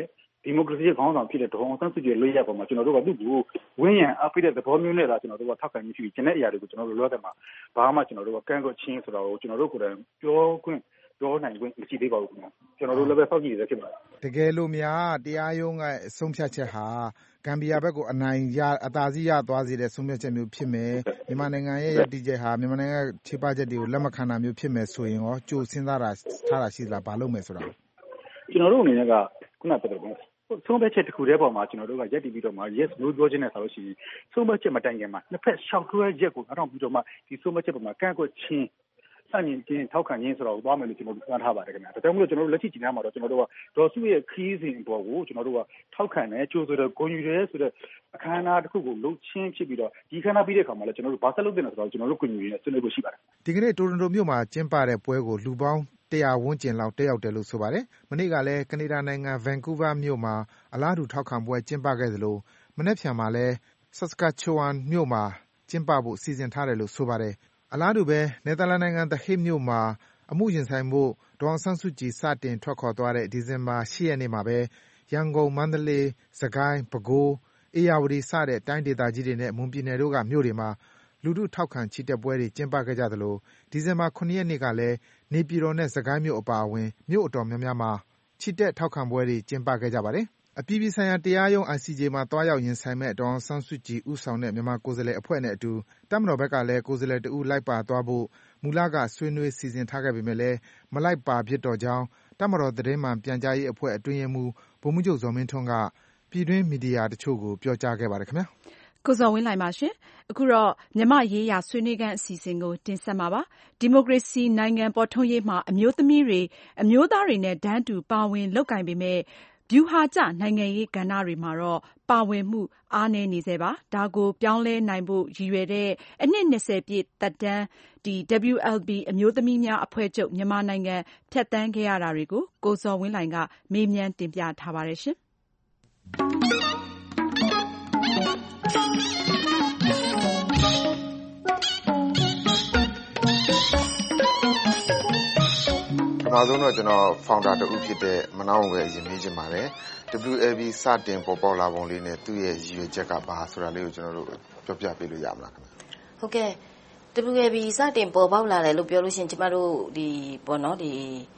ဒီမိုကရေစီခေါင်းဆောင်ဖြစ်တဲ့ဒေါ်အောင်ဆန်းစုကြည်လေးရပေါ်မှာကျွန်တော်တို့ကသူ့ကိုဝင်းရံအပိတဲ့သဘောမျိုးနဲ့ဒါကျွန်တော်တို့ကထောက်ခံမှုရှိပြီးကျန်တဲ့အရာတွေကိုကျွန်တော်တို့လောတဲ့မှာဘာမှကျွန်တော်တို့ကကန့်ကွက်ချင်းဆိုတော့ကျွန်တော်တို့ကိုယ်တိုင်ပြောနိုင်ခွင့်မရှိသေးပါဘူးခင်ဗျာကျွန်တော်တို့လည်းပဲစောင့်ကြည့်ရဖြစ်ပါတယ်တကယ်လို့များတရားရုံးကဆုံးဖြတ်ချက်ဟာဂမ်ဘီယာဘက်ကိုအသာစီးရသွားစေတဲ့ဆုံးဖြတ်ချက်မျိုးဖြစ်မယ်မြန်မာနိုင်ငံရဲ့ရည်တည်ချက်ဟာမြန်မာနိုင်ငံရဲ့ခြေပချက်တွေကိုလက်မခံတာမျိုးဖြစ်မယ်ဆိုရင်ရောကြိုစဉ်းစားတာထားတာရှိသလားဘာလုပ်မယ်ဆိုတာကျွန်တော်တို့အနေနဲ့ကခုနပြောတဲ့ဆုံးဖြတ်ချက်တစ်ခုတည်းပေါ်မှာကျွန်တော်တို့ကရက်တည်ပြီးတော့မှ yes no ပြောခြင်းနဲ့ဆိုလို့ရှိရင်ဆုံးဖြတ်ချက်မတိုင်ခင်မှာနှစ်ဖက်ရှောက်ထွဲချက်ကိုနောက်ပြီးတော့မှဒီဆုံးဖြတ်ချက်ပေါ်မှာကန့်ကွက်ခြင်းစတင်ခြင်းထောက်ခံခြင်းဆိုတော့သွားမယ်လို့ကျွန်တော်တို့ပြောထားပါတယ်ခင်ဗျာဒါကြောင့်မို့လို့ကျွန်တော်တို့လက်ရှိကျင်းမှာတော့ကျွန်တော်တို့ကဒေါ်စုရဲ့ခီးစဉ်ပေါ်ကိုကျွန်တော်တို့ကထောက်ခံတယ်ကြိုးဆိုတော့ဂုဏ်ယူတယ်ဆိုတော့အခမ်းအနားတစ်ခုကိုလုပ်ချင်းဖြစ်ပြီးတော့ဒီအခမ်းအနားပြီးတဲ့အခါမှာလည်းကျွန်တော်တို့ဘာဆက်လုပ်တင်လဲဆိုတော့ကျွန်တော်တို့ဂုဏ်ယူရဆွေးနွေးဖို့ရှိပါတယ်ဒီကနေ့တိုရန်တိုမြို့မှာကျင်းပတဲ့ပွဲကိုလူပေါင်း100 ဝန်းကျင်လောက်တက်ရောက်တယ်လို့ဆိုပါတယ်။မနေ့ကလည်းကနေဒါနိုင်ငံဗန်ကူးဗားမြို့မှာအလားတူထောက်ခံပွဲကျင်းပခဲ့သလိုမနက်ဖြန်မှာလည်းSaskatchewanမြို့မှာကျင်းပဖို့စီစဉ်ထားတယ်လို့ဆိုပါတယ်။အလားတူပဲနယ်သာလန်နိုင်ငံ The Hague မြို့မှာအမှုရင်ဆိုင်ဖို့ဒေါ်အောင်ဆန်းစုကြည်စတင်ထွက်ခွာသွားတဲ့ဒီဇင်ဘာ8ရက်နေ့မှာပဲရန်ကုန်၊မန္တလေး၊စကိုင်း၊ပဲခူး၊ဧရာဝတီစတဲ့တိုင်းဒေသကြီးတွေနဲ့မွန်ပြည်နယ်တို့ကမြို့တွေမှာလူထုထောက်ခံချီတက်ပွဲတွေကျင်းပခဲ့ကြသလိုဒီဇင်ဘာ9ရက်နေ့ကလည်းနေပြည်တော်နဲ့စကိုင်းမြို့အပါအဝင်မြို့အတော်များများမှာချီတက်ထောက်ခံပွဲတွေကျင်းပခဲ့ကြပါတယ်။အပြည်ပြည်ဆိုင်ရာတရားရုံး ICJ မှာသွားရောက်ရင်ဆိုင်မဲ့ဒေါ်အောင်ဆန်းစုကြည်ဦးဆောင်တဲ့မြန်မာကိုယ်စားလှယ်အဖွဲ့နဲ့အတူတပ်မတော်ဘက်ကလည်းကိုယ်စားလှယ်တဦးလိုက်ပါသွားဖို့မူလကဆွေးနွေးစီစဉ်ထားခဲ့ပေမဲ့လည်းမလိုက်ပါဖြစ်တော့ကြောင်းတပ်မတော်သတင်းမှန်ပြန်ကြားရေးအဖွဲ့အတွင်းရေးမှူးဗိုလ်မှူးချုပ်ဇော်မင်းထွန်းကပြည်တွင်းမီဒီယာတချို့ကိုပြောကြားခဲ့ပါတယ်ခင်ဗျာ။ကိုဇော်ဝင်းလှိုင်ပါရှင်။အခုတော့မြန်မာ့ရေးရာဆွေးနွေးခန်းအစီအစဉ်ကိုတင်ဆက်မှာပါ။ဒီမိုကရေစီနိုင်ငံပေါ်ထွန်းရေးမှာအမျိုးသမီးတွေအမျိုးသားတွေနဲ့တန်းတူပါဝင်လုပ်ကိုင်ပေမဲ့ဗျူဟာကျနိုင်ငံရေးကဏ္ဍတွေမှာတော့ပါဝင်မှုအားနည်းနေဆဲပါ။ဒါကိုပြောင်းလဲနိုင်ဖို့ရည်ရွယ်တဲ့အနှစ်20ပြည့်သက်တမ်း WLB အမျိုးသမီးများအဖွဲ့ချုပ်မြန်မာနိုင်ငံဖြတ်သန်းခဲ့ရတာတွေကိုကိုဇော်ဝင်းလှိုင်ကမေးမြန်းတင်ပြထားပါတယ်ရှင်။ပထမဆုံးတော့ကျွန်တော် founder တဦးဖြစ်တဲ့မနောင်ဝယ်အရင်မေးချင်ပါတယ်။ WLB စတင်ပေါ်ပေါက်လာပုံလေးနဲ့သူ့ရဲ့ရည်ရွယ်ချက်ကဘာဆိုတာလေးကိုကျွန်တော်တို့ပြောပြပေးလို့ရမလားခင်ဗျ။ဟုတ်ကဲ့ WLB စတင်ပေါ်ပေါက်လာတယ်လို့ပြောလို့ရှိရင်ကျမတို့ဒီပေါ့နော်ဒီ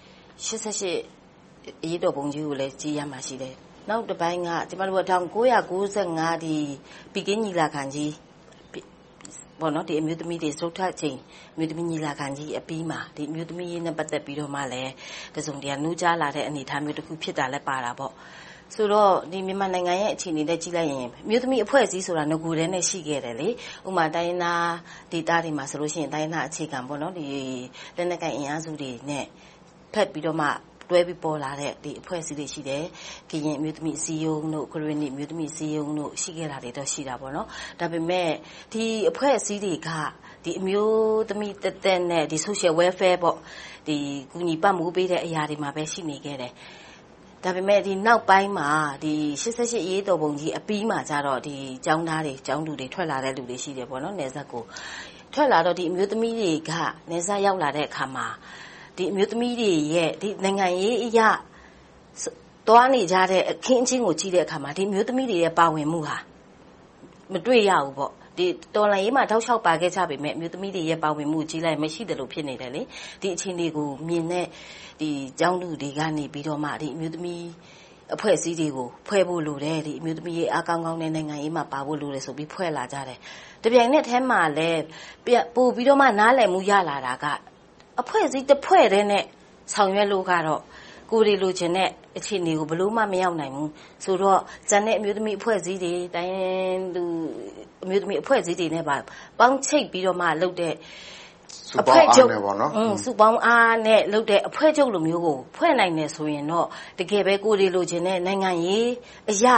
88အရေးတော်ပုံကြီးကိုလည်းကြည်ရမှာရှိတယ်။နောက်တစ်ပိုင်းကကျမတို့1995ဒီပီကင်းညီလာခံကြီးပေါ့နော်ဒီအမျိုးသမီးတွေစုထချိန်အမျိုးသမီးညီလာခံကြီးအပြီးမှာဒီအမျိုးသမီးရေးနဲ့ပတ်သက်ပြီးတော့မှလည်းတစုံတရာနှိုးကြားလာတဲ့အနေအထားမျိုးတစ်ခုဖြစ်တာလည်းပါတာပေါ့ဆိုတော့ဒီမြန်မာနိုင်ငံရဲ့အခြေအနေနဲ့ကြည့်လိုက်ရင်အမျိုးသမီးအဖွဲ့အစည်းဆိုတာငကိုယ်တည်းနဲ့ရှိခဲ့တယ်လေဥပမာတိုင်းရင်းသားဒေသတွေမှာဆိုလို့ရှိရင်တိုင်းရင်းသားအခြေခံပေါ့နော်ဒီလက်နက်ကိုင်အင်အားစုတွေနဲ့ဖက်ပြီးတော့မှတွဲပြီးပေါ်လာတဲ့ဒီအဖွဲ့အစည်းတွေရှိတယ်။ကရင်အမျိုးသမီးအစည်းအရုံးတို့ခရစ်နီအမျိုးသမီးအစည်းအရုံးတို့ရှိခဲ့တာတွေတော့ရှိတာပေါ့နော်။ဒါပေမဲ့ဒီအဖွဲ့အစည်းတွေကဒီအမျိုးသမီးတက်တက်နဲ့ဒီ social welfare ပေါ့ဒီကူညီပံ့ပိုးပေးတဲ့အရာတွေမှာပဲရှိနေခဲ့တယ်။ဒါပေမဲ့ဒီနောက်ပိုင်းမှာဒီ88အရေးတော်ပုံကြီးအပြီးမှာကျတော့ဒီចောင်းသားတွေចောင်းသူတွေထွက်လာတဲ့လူတွေရှိတယ်ပေါ့နော်။နယ်စပ်ကိုထွက်လာတော့ဒီအမျိုးသမီးတွေကနယ်စပ်ရောက်လာတဲ့အခါမှာဒီအမျိုးသမီးတွေရဲ့ဒီနိုင်ငံရေးအရာသွားနေကြတဲ့အခင်းအကျင်းကိုကြည့်တဲ့အခါမှာဒီအမျိုးသမီးတွေရဲ့ပါဝင်မှုဟာမတွေ့ရဘူးပေါ့ဒီတော်လှန်ရေးမှာတောက်လျှောက်ပါခဲ့ကြပေမဲ့အမျိုးသမီးတွေရဲ့ပါဝင်မှုကြီးလိုက်မရှိတယ်လို့ဖြစ်နေတယ်လေဒီအခြေအနေကိုမြင်တဲ့ဒီကျောင်းသူတွေကနေပြီးတော့မှဒီအမျိုးသမီးအဖွဲ့အစည်းတွေကိုဖွဲ့ဖို့လိုတယ်ဒီအမျိုးသမီးရေးအားကောင်းကောင်းနဲ့နိုင်ငံရေးမှာပါဖို့လိုတယ်ဆိုပြီးဖွဲ့လာကြတယ်တပြိုင်နက်တည်းမှာလည်းပို့ပြီးတော့မှနားလည်မှုရလာတာကအဖွဲ့အစည်းတစ်ဖွဲ့တည်းနဲ့ဆောင်ရွက်လို့ကတော့ကိုယ်တွေလိုချင်တဲ့အခြေအနေကိုဘလို့မှမရောက်နိုင်ဘူးဆိုတော့ဇန်တဲ့အမျိုးသမီးအဖွဲ့အစည်းတွေတိုင်းလူအမျိုးသမီးအဖွဲ့အစည်းတွေနဲ့ပါပေါင်းချိတ်ပြီးတော့မှလုပ်တဲ့အဖွဲ့ချုပ်ပေါ့နော်စုပေါင်းအားနဲ့လုပ်တဲ့အဖွဲ့ချုပ်လိုမျိုးကိုဖွဲ့နိုင်တယ်ဆိုရင်တော့တကယ်ပဲကိုယ်တွေလိုချင်တဲ့နိုင်ငံရေးအရာ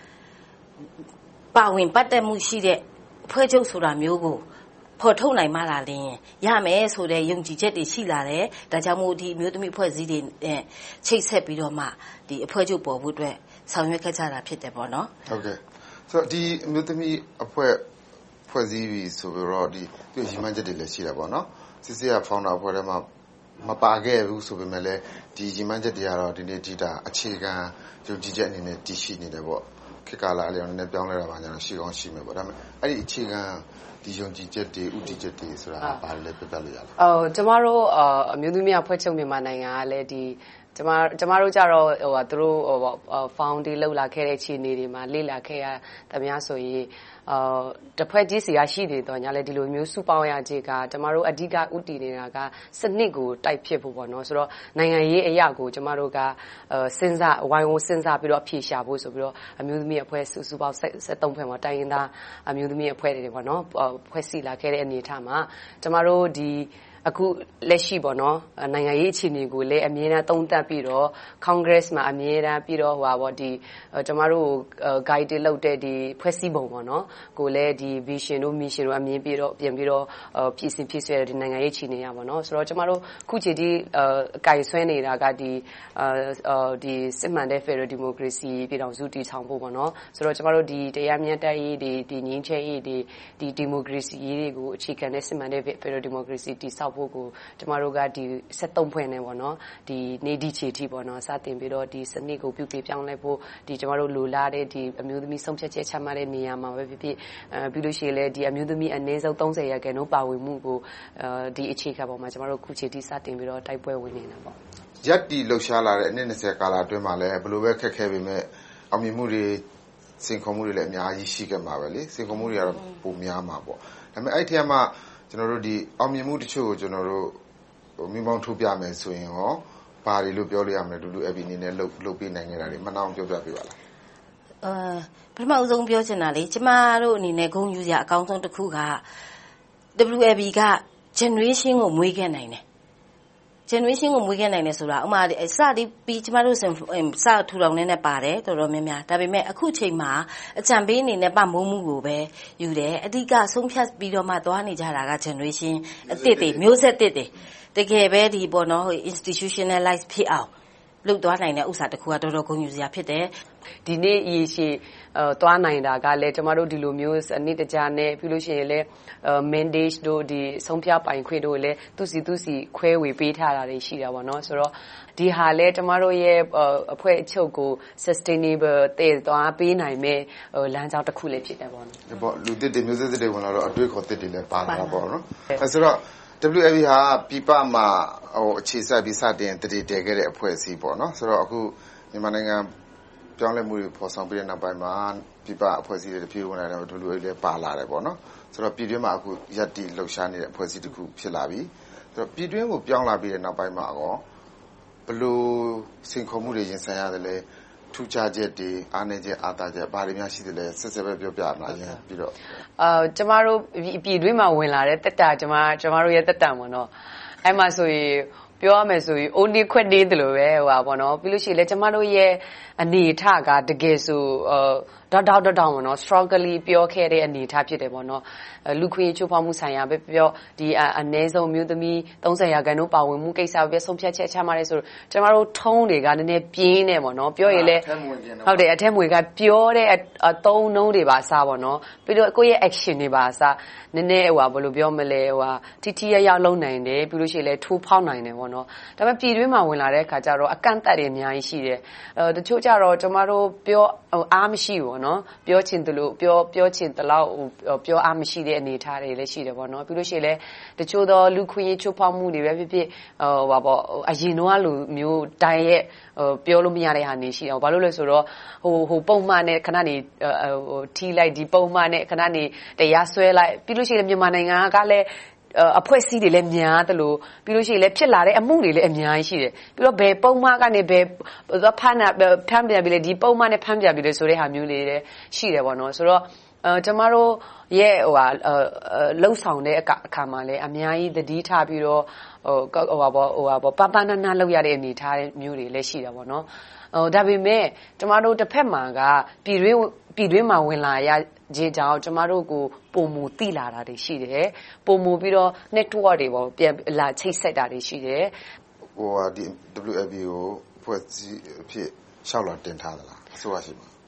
ပါဝင်ပတ်သက်မှုရှိတဲ့အဖွဲ့ချုပ်ဆိုတာမျိုးကိုဖော်ထုတ်နိုင်မှလာလင်းရမယ်ဆိုတဲ့ယုံကြည်ချက်တွေရှိလာတယ်ဒါကြောင့်မို့ဒီအမျိုးသမီးအဖွဲ့အစည်းတွေချိတ်ဆက်ပြီးတော့မှဒီအဖွဲ့ချုပ်ပေါ်ဖို့အတွက်ဆောင်ရွက်ခဲ့ကြတာဖြစ်တယ်ပေါ့နော်ဟုတ်ကဲ့ဆိုတော့ဒီအမျိုးသမီးဖွဲ့စည်းပြီးဆိုပြီးတော့ဒီရည်မှန်းချက်တွေလည်းရှိတာပေါ့နော်စစ်စစ်က founder အဖွဲ့ထဲမှာမပါခဲ့ဘူးဆိုပေမဲ့လည်းဒီရည်မှန်းချက်တွေကတော့ဒီနေ့ဒီတာအခြေခံယုံကြည်ချက်အနေနဲ့တည်ရှိနေတယ်ပေါ့ခေတ်ကာလအလျော်နဲ့ပြောင်းလဲတာပါညာရှိကောင်းရှိမယ်ပေါ့ဒါပေမဲ့အဲ့ဒီအခြေခံဒီယုံကြည်ချက်တွေဥတီချက်တွေဆိုတာဘာလဲပြပြလို့ရလားကျမတို့အမျိုးသမီးအဖွဲ့ချုပ်မြန်မာနိုင်ငံကလည်းဒီကျမတို့ကြတော့သူတို့found လောက်လာခဲ့တဲ့အခြေအနေတွေမှာလေ့လာခဲ့ရသမျှဆိုရင်တစ်ဖွဲ့ကြီးစီရရှိနေတော့ညာလေဒီလိုမျိုးစုပေါင်းရခြင်းကကျမတို့အဓိကဥတည်နေတာကစနစ်ကိုတိုက်ဖြစ်ဖို့ပေါ့နော်ဆိုတော့နိုင်ငံရေးအရာကိုကျမတို့ကစဉ်းစားဝိုင်းဝန်းစဉ်းစားပြီးတော့အဖြေရှာဖို့ဆိုပြီးတော့အမျိုးသမီးအဖွဲ့စုပေါင်း73ဖွဲ့မှာတိုင်းရင်းသားအမျိုးသမီးအဖွဲ့တွေပေါ့နော်ဖွဲ့စည်းလာခဲ့တဲ့အနေအထားမှာကျမတို့ဒီအခုလက်ရှိပေါ့နော်နိုင်ငံရေးအခြေအနေကိုလည်းအမြဲတမ်းသုံးသပ်ပြီးတော့ Congress မှာအမြဲတမ်းပြီးတော့ကျမတို့ guide လုပ်တဲ့ဒီဖွဲ့စည်းပုံပေါ့နော်ကိုလည်းဒီ vision တို့ mission တို့အမြင်ပြီးတော့ပြင်ပြီးတော့ဖြစ်ဆွဲတဲ့ဒီနိုင်ငံရေးအခြေအနေရပါတော့ဆိုတော့ကျမတို့ခုချိန်ဒီအကင်ဆွဲနေတာကဒီစစ်မှန်တဲ့ Federal Democracy ပြည်ထောင်စုတည်ထောင်ဖို့ပေါ့နော်ဆိုတော့ကျမတို့ဒီတရားမျှတရေးဒီငြိမ်းချမ်းရေးဒီ democracy ရေးတွေကိုအခြေခံတဲ့စစ်မှန်တဲ့ Federal Democracy တည်ဆောက်ဖို့ကိုကျမတို့ကဒီ73ဖွဲ့နဲ့ပေါ့နော်ဒီနေဒီချီတီပေါ့နော်စတင်ပြီးတော့ဒီစနစ်ကိုပြုပြင်ပြောင်းလဲဖို့ဒီကျမတို့လိုလားတဲ့ဒီအမျိုးသမီးဆုံးဖြတ်ချက်ချမှတ်တဲ့နေရာမှာပဲဖြစ်ပြီးလို့ရှိရင်လည်းဒီအမျိုးသမီးအနည်းဆုံး30%ပါဝင်မှုကိုဒီအခြေခံပေါ်မှာကျမတို့ခုချိန်ထိစတင်ပြီးတော့တိုက်ပွဲဝင်နေတာပေါ့ရက်တီလှုပ်ရှားလာတဲ့အနည်း20ကာလအတွင်းမှာလည်းဘယ်လိုပဲခက်ခဲပေမဲ့အောင်မြင်မှုတွေစင်ခေါ်မှုတွေလည်းအများကြီးရှိခဲ့မှာပဲလေစင်ခေါ်မှုတွေကတော့ပိုများမှာပေါ့ဒါပေမဲ့အဲ့ထက်မှကျွန်တော်တို့ဒီအောင်မြင်မှုတချို့ကိုကျွန်တော်တို့မိမောင်းထုတ်ပြမယ်ဆိုရင်ရောဘာတွေလို့ပြောလို့ရမလဲWLBအနေနဲ့လုပ်ပေးနိုင်နေတာတွေမနှောင်းပြောပြပေးပါလားပထမအဆုံးပြောချင်တာလေကျမတို့အနေနဲ့ဂုဏ်ယူစရာအကောင်းဆုံးတစ်ခုက WLB က generation ကိုမွေးခဲ့နိုင်တယ် generation ကိုမွေးခဲ့နိုင်တယ်ဆိုတာဥမာစသည်ပြီးကျမတို့စထူထောင်နေနဲ့ပါတယ်တော်တော်များများဒါပေမဲ့အခုချိန်မှာအကြံပေးအနေနဲ့ပမိုးမှုကိုပဲယူတယ်အဓိကဆုံးဖြတ်ပြီးတော့မှသွားနေကြတာက generation အသစ်တွေမျိုးဆက်သစ်တွေတကယ်ပဲဒီပေါ့နော် institutionalize ဖြစ်အောင်လုပ်သွားနိုင်တဲ့ဥစ္စာတစ်ခုကတော်တော်ဂုဏ်ယူစရာဖြစ်တယ်ဒီနေ့ရေရှည်သွားနိုင်တာကလည်းကျမတို့ဒီလိုမျိုးအနည်းတကြားနဲ့ပြီးလို့ရှိရင်လည်း mandate တို့ဒီဆုံးဖြတ်ပိုင်ခွင့်တို့လည်းသူစီခွဲဝေပေးထားတာတွေရှိတာပေါ့နော်ဆိုတော့ဒီဟာလည်းကျမတို့ရဲ့အဖွဲ့အချုပ်ကို sustainable တည်သွားပေးနိုင်မဲ့လမ်းကြောင်းတစ်ခုလည်းဖြစ်တယ်ပေါ့နော်ဒီပေါ့လူသစ်တွေမျိုးဆက်တွေဝင်လာတော့အတွေ့အခေါ်သစ်တွေလည်းပါလာတာပေါ့နော်အဲဆိုတော့WLB ဟာပြပမှာအခြေစိုက်ပြီးစတင်တည်တည်ခဲ့တဲ့အဖွဲ့အစည်းပေါ့နော်ဆိုတော့အခုမြန်မာနိုင်ငံပြောင်းလဲမှုတွေပေါ်ဆောင်ပြီးတဲ့နောက်ပိုင်းမှာပြပအဖွဲ့အစည်းတွေတဖြည်းဖြည်းဝင်လာတယ် WLB လည်းပါလာတယ်ပေါ့နော်ဆိုတော့ပြည်တွင်းမှာအခုရပ်တည်လှုပ်ရှားနေတဲ့အဖွဲ့အစည်းတစ်ခုဖြစ်လာပြီဆိုတော့ပြည်တွင်းကိုပြောင်းလာပြီးတဲ့နောက်ပိုင်းမှာရောဘယ်လိုစင်ခေါ်မှုတွေရင်ဆိုင်ရတယ်လဲထူးခြားချက်တွေအားနည်းချက်အားသာချက်ဘာတွေများရှိတယ်လဲဆက်ဆက်ပဲပြောပြမှာရင်ပြီးတော့ကျမတို့ပြည်တွင်းမှာဝင်လာတဲ့တက်တာကျမတို့ရဲ့တက်တာပေါ့နော်အဲ့မှာဆိုရင်ပြောရမယ်ဆိုရင် only ခွက်နေတယ်လို့ပဲဟိုပါပေါ့နော်ပြီးလို့ရှိရင်လည်းကျမတို့ရဲ့အနေအထားကတကယ်ဆိုတောက်ပေါ့နော် strongly ပြောခဲ့တဲ့အနေအထားဖြစ်တယ်ပေါ့နော်လူခွင့်ချိုးဖောက်မှုဆိုင်ရာပဲပြောဒီအနည်းဆုံးမျိုးသမီး30%ပါဝင်မှုကိစ္စပဲဆုံးဖြတ်ချက်ချမှတ်ရဲဆိုတော့ကျမတို့ထုံးတွေကနည်းနည်းပြင်းနေပေါ့နော်ပြောရင်လည်းဟုတ်တယ်အထက်မွေကပြောတဲ့အသုံးနှုန်းတွေပါအစားပေါ့နော်ပြီးတော့ကိုယ့်ရဲ့ action တွေပါအစားနည်းနည်းဟိုဘယ်လိုပြောမလဲဟိုထိရောက်လုံးနိုင်တယ်ပြီးလို့ရှိရင်လည်းထိုးဖောက်နိုင်တယ်ပေါ့နော်ဒါပေမဲ့ပြည်တွင်းမှာဝင်လာတဲ့အခါကျတော့အကန့်အသတ်တွေအများကြီးရှိတယ်တချို့ကျတော့ကျမတို့ပြောအားမရှိဘူးပေါ့နော်ပြောချင်တယ်လို့ပြောချင်တယ်လို့ပြောအားမရှိတဲ့အနေအထားတွေလည်းရှိတယ်ပေါ့နော်ပြီးလို့ရှိရင်လည်းတချို့သောလူခွင့်ရေးချိုးဖောက်မှုတွေပဲဖြစ်ဖြစ်ဟိုပေါ့အရင်တော့လူမျိုးတိုင်းရဲ့ပြောလို့မရတဲ့ဟာနေရှိတယ်ဘာလို့လဲဆိုတော့ဟိုပုံမှန်နဲ့ခဏနေထိလိုက်ဒီပုံမှန်နဲ့ခဏနေတရားစွဲလိုက်ပြီးလို့ရှိရင်မြန်မာနိုင်ငံကလည်းအဖွဲ့အစည်းတွေလည်းများတယ်လို့ပြီးလို့ရှိရင်လည်းဖြစ်လာတဲ့အမှုတွေလည်းအများကြီးရှိတယ်ပြီးတော့ဘယ်ပုံမှန်ကနေဘယ်ဖမ်းပြန်ပြီးလေဒီပုံမှန်နဲ့ဖမ်းပြန်ပြီးလေဆိုတဲ့ဟာမျိုးလေးတွေရှိတယ်ပေါ့နော်ဆိုတော့ကျမတို့ရဲ့လှုပ်ဆောင်တဲ့အခါမှာလည်းအများကြီးသတိထားပြီးတော့ပပနနာလောက်ရတဲ့အနေထားမျိုးတွေလည်းရှိတာပေါ့နော်ဒါပေမဲ့ကျမတို့တစ်ဖက်မှာကပြည်တွင်းမှာဝင်လာရခြင်းကြောင့်ကျမတို့ကိုပုံမူတိလာတာတွေရှိတယ်ပုံမူပြီးတော့ network တွေပေါ့ပြန်လာချိတ်ဆက်တာတွေရှိတယ်ဟိုဒီ WLB ကိုဖွဲ့စည်းအဖြစ်ရှောက်လာတင်ထားသလားဆိုရရှိမှာ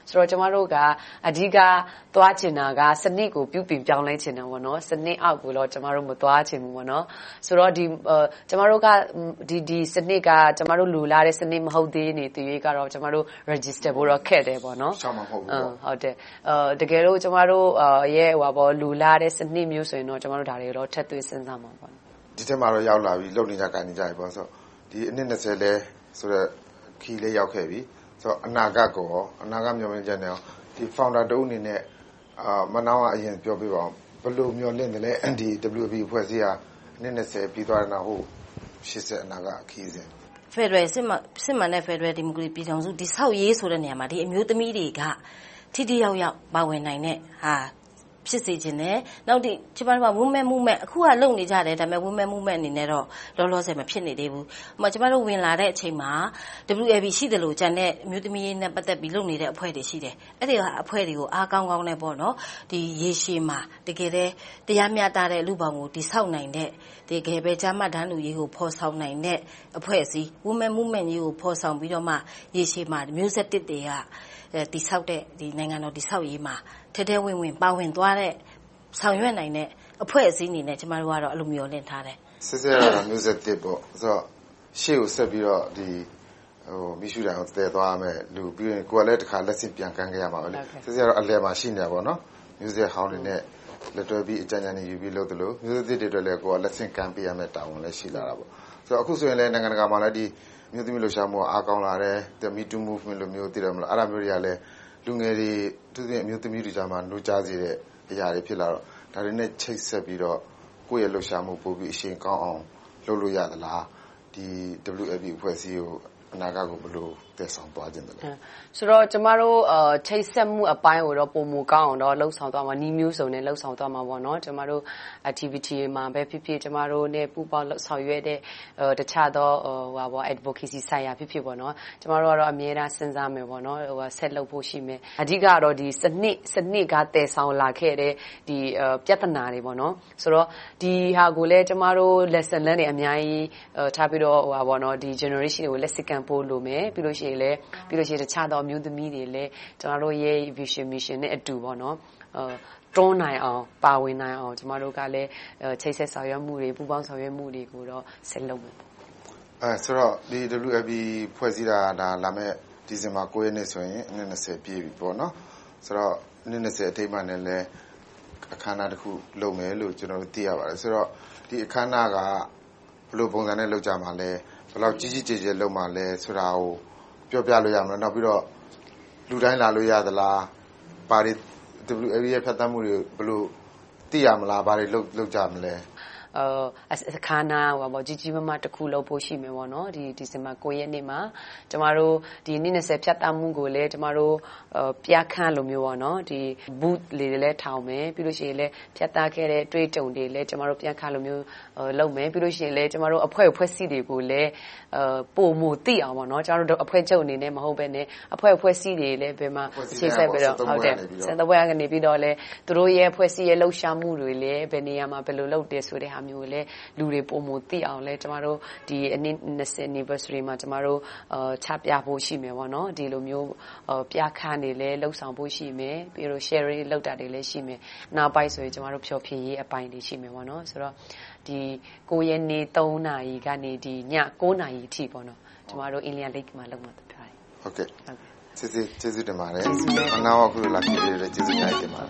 ဆိုတော့ကျမတို့ကအဓိကသွားချင်တာကစနစ်ကိုပြုပြင်ပြောင်းလဲချင်တယ်ပေါ့နော်စနစ်အောက်ကိုတော့ကျမတို့မသွားချင်ဘူးပေါ့နော်ဆိုတော့ကျမတို့ကဒီစနစ်ကကျမတို့လိုလားတဲ့စနစ်မဟုတ်သေးနေသေးကတော့ကျမတို့ register ဖို့တော့ခက်တယ်ပေါ့နော်ရှောင်းမှာမဟုတ်ဘူးပေါ့ဟုတ်တယ်တကယ်လို့ကျမတို့ရဲ့လိုလားတဲ့စနစ်မျိုးဆိုရင်တော့ကျမတို့ဒါတွေတော့ထပ်သွင်းစဉ်းစားမှာပေါ့ဒီထဲမှာတော့ရောက်လာပြီလုပ်နေကြကြပြီပေါ့ဆိုတော့ဒီအနှစ်20လဲဆိုတော့ခီးလေးရောက်ခဲ့ပြီဆိုတော့အနာဂတ်မျှော်လင့်ချက်နဲ့ဒီ founder တုံးအနေနဲ့မနောကအရင်ပြောပြပါအောင်ဘယ်လိုမျှော်လင့်တယ်လဲဒီ WFP အဖွဲ့အစည်းဟာအနှစ်20ပြီးသွားတဲ့နောက်ဟုတ်80အနာဂတ်ခီးစဉ်ဖက်ဒရယ်စစ်မှန်တဲ့ဖက်ဒရယ်ဒီမိုကရေစီပြည်ထောင်စုတည်ဆောက်ရေးဆိုတဲ့နေရာမှာဒီအမျိုးသမီးတွေကထိထိရောက်ရောက်ပါဝင်နိုင်တဲ့ဖြစ်စေခြင်းနဲ့နောက်ဒီကျမတို့က women movement အခုကလုပ်နေကြတယ်ဒါပေမဲ့ women movement အနေနဲ့တော့လောလောဆယ်မဖြစ်နေသေးဘူး။ကျမတို့ဝင်လာတဲ့အချိန်မှာ WLB ရှိတယ်လို့ကြံတဲ့အမျိုးသမီးရေးနဲ့ပတ်သက်ပြီးလုပ်နေတဲ့အဖွဲ့တွေရှိတယ်။အဲ့ဒီအဖွဲ့တွေကိုအားကောင်းကောင်းနဲ့ပေါ့နော်ဒီရေရှည်မှာတကယ်တရားမျှတတဲ့လူပေါင်းကိုတည်ဆောက်နိုင်တဲ့တကယ်ပဲကျမတန်းလူရေးကိုဖော်ဆောင်နိုင်တဲ့အဖွဲ့အစည်း women movement ကြီးကိုဖော်ဆောင်ပြီးတော့မှရေရှည်မှာမျိုးဆက်တစ်တွေကတည်ဆောက်တဲ့ဒီနိုင်ငံတော်တည်ဆောက်ရေးမှာထဲဝင်ပါဝင်သွားတဲ့ဆောင်ရွက်နိုင်တဲ့အဖွဲ့အစည်းအနေနဲ့ကျမတို့ကတော့အဲ့လိုမျိုးလင့်ထားတယ်စစ်စစ်ရတာမျိုးဆက်တစ်ပေါ့ဆိုတော့ရှေ့ကိုဆက်ပြီးတော့ဒီမိရှုတိုင်ကိုတည်သွားမယ်လူပြီးရင်ကိုယ်လည်းတစ်ခါလက်စစ်ပြန်ကမ်းခဲ့ရမှာပဲလေစစ်စစ်ရတော့အလယ်မှာရှိနေပါတော့နော်မျိုးဆက်ဟောင်းတွေနဲ့လက်တွဲပြီးအကြံဉာဏ်တွေယူပြီးလုပ်တယ်လို့မျိုးဆက်တစ်တွေလည်းကိုယ်ကလက်စစ်ကမ်းပေးရမယ်တာဝန်လည်းရှိလာတာပေါ့ဆိုတော့အခုဆိုရင်လည်းနိုင်ငံတကာမှာလည်းဒီမျိုးသမီးလှုပ်ရှားမှုအားကောင်းလာတယ် The Me Too Movement လိုမျိုးသိတယ်မလားအဲ့ဒါမျိုးတွေကလည်းလူငယ်တွေသူတို့အမျိုးသမီးတွေကြားမှာနှိုးကြားစေတဲ့အရာတွေဖြစ်လာတော့ဒါတွေနဲ့ချိတ်ဆက်ပြီးတော့ကိုယ့်ရဲ့လှုပ်ရှားမှုပို့ပြီးအရှိန်ကောင်းအောင်လုပ်လို့ရသလားဒီ WLB အဖွဲ့အစည်းကိုအနာဂတ်ကိုဘယ်လိုတည်ဆောင်သွားခြင်းလဲဆိုတော့ကျမတို့ချိတ်ဆက်မှုအပိုင်းကိုတော့ပုံမကောင်းအောင်တော့လှုပ်ဆောင်သွားမှာနီးမျိုးစုံနဲ့လှုပ်ဆောင်သွားမှာပေါ့နော်ကျမတို့ activity မှာပဲဖြစ်ဖြစ်ကျမတို့နဲ့ပူးပေါင်းဆောင်ရွက်တဲ့တခြားသောadvocacy ဆိုင်ရာဖြစ်ဖြစ်ပေါ့နော်ကျမတို့ကတော့အမြဲတမ်းစဉ်းစားမယ်ပေါ့နော်ဆက်လုပ်ဖို့ရှိမယ်အဓိကတော့ဒီစနစ်ကတည်ဆောင်လာခဲ့တဲ့ဒီပြဿနာတွေပေါ့နော်ဆိုတော့ဒီဟာကိုလည်းကျမတို့ lesson learn တွေအများကြီးထားပြီးတော့ပေါ့နော်ဒီ generation တွေကိုလက်စကန်ပို့လို့မယ်ပြီးလို့ရှိရင်တခြားသောမျိုးသမီးတွေလည်းကျမတို့ရဲ့ vision mission နဲ့အတူပေါ့နော်တွန်းနိုင်အောင်ပါဝင်နိုင်အောင်ကျမတို့ကလည်းချိတ်ဆက်ဆောင်ရွက်မှုတွေပူးပေါင်းဆောင်ရွက်မှုတွေကိုတော့ဆက်လုပ်မယ်ဆိုတော့ဒီ WLB ဖွဲ့စည်းတာဒါလာမဲ့ဒီဇင်ဘာ9ရက်နေ့ဆိုရင်အနည်း20ပြည့်ပြီပေါ့နော်ဆိုတော့အနည်း20အထိမ်းအမှတ်နဲ့လည်းအခမ်းအနားတစ်ခုလုပ်မယ်လို့ကျွန်တော်တို့သိရပါတယ်ဆိုတော့ဒီအခမ်းအနားကဘယ်လိုပုံစံနဲ့လုပ်ကြမှာလဲဘယ်လောက်ကြီးကြီးကျယ်ကျယ်လုပ်မှာလဲဆိုတာကိုပြောပြလို့ရမလားနောက်ပြီးတော့လူတိုင်းလာလို့ရသလားဘာတွေ WLB ရဲ့ဖတ်တမ်းမှုတွေဘယ်လိုသိရမလားဘာတွေလုပ်ကြမလဲအခမ်းအနားကြီးကြီးမားမားတစ်ခုလုပ်ဖို့ရှိမယ်ပေါ့နော်ဒီဒီဇင်ဘာ9ရက်နေ့မှာကျမတို့ဒီနေ့20ဖြတ်တမ်းမှုကိုလည်းကျမတို့ပြခန်းလိုမျိုးပေါ့နော်ဒီ booth လေးတွေလည်းထောင်မယ်ပြီးလို့ရှိရင်လည်းဖြတ်သားခဲ့တဲ့တွေ့ကြုံတွေလည်းကျမတို့ပြခန်းလိုမျိုးလုပ်မယ်ပြီးလို့ရှိရင်လည်းကျမတို့အဖွဲ့အစည်းတွေကိုလည်းပုံမူသိအောင်ပေါ့နော်ကျမတို့အဖွဲ့ချုပ်အနေနဲ့မဟုတ်ဘဲနဲ့အဖွဲ့အစည်းတွေလည်းဘယ်မှာအခြေဆက်ပြီးတော့ဟုတ်တယ်စံတပွဲကနေပြီးတော့လည်းသူတို့ရဲ့အဖွဲ့အစည်းရဲ့လှုပ်ရှားမှုတွေလည်းဘယ်နေရာမှာဘယ်လိုလုပ်တယ်ဆိုတဲ့ဟာမျိုးလည်းလူတွေပုံမူသိအောင်လည်းကျမတို့ဒီအနည်း20 anniversary မှာကျမတို့ချပြဖို့ရှိမယ်ပေါ့နော်ဒီလိုမျိုးပြခန်းတွေလည်းလှုပ်ဆောင်ဖို့ရှိမယ်ပြီးတော့ sharing လုပ်တာတွေလည်းရှိမယ်နောက်ပိုင်းဆိုရင်ကျမတို့ဖြောဖြေရေးအပိုင်းတွေရှိမယ်ပေါ့နော်ဆိုတော့ဒီ9ရက်နေ့3နာရီကနေဒီည9နာရီအထိပေါ့နော်ကျမတို့ India Lake မှာလုပ်မှာဖြစ်ပါတယ်ဟုတ်ကဲ့ကျေးဇူးတင်ပါတယ်မနာဝခုလိုလာကြည့်ရတဲ့ကျေးဇူးတင်ပါတယ်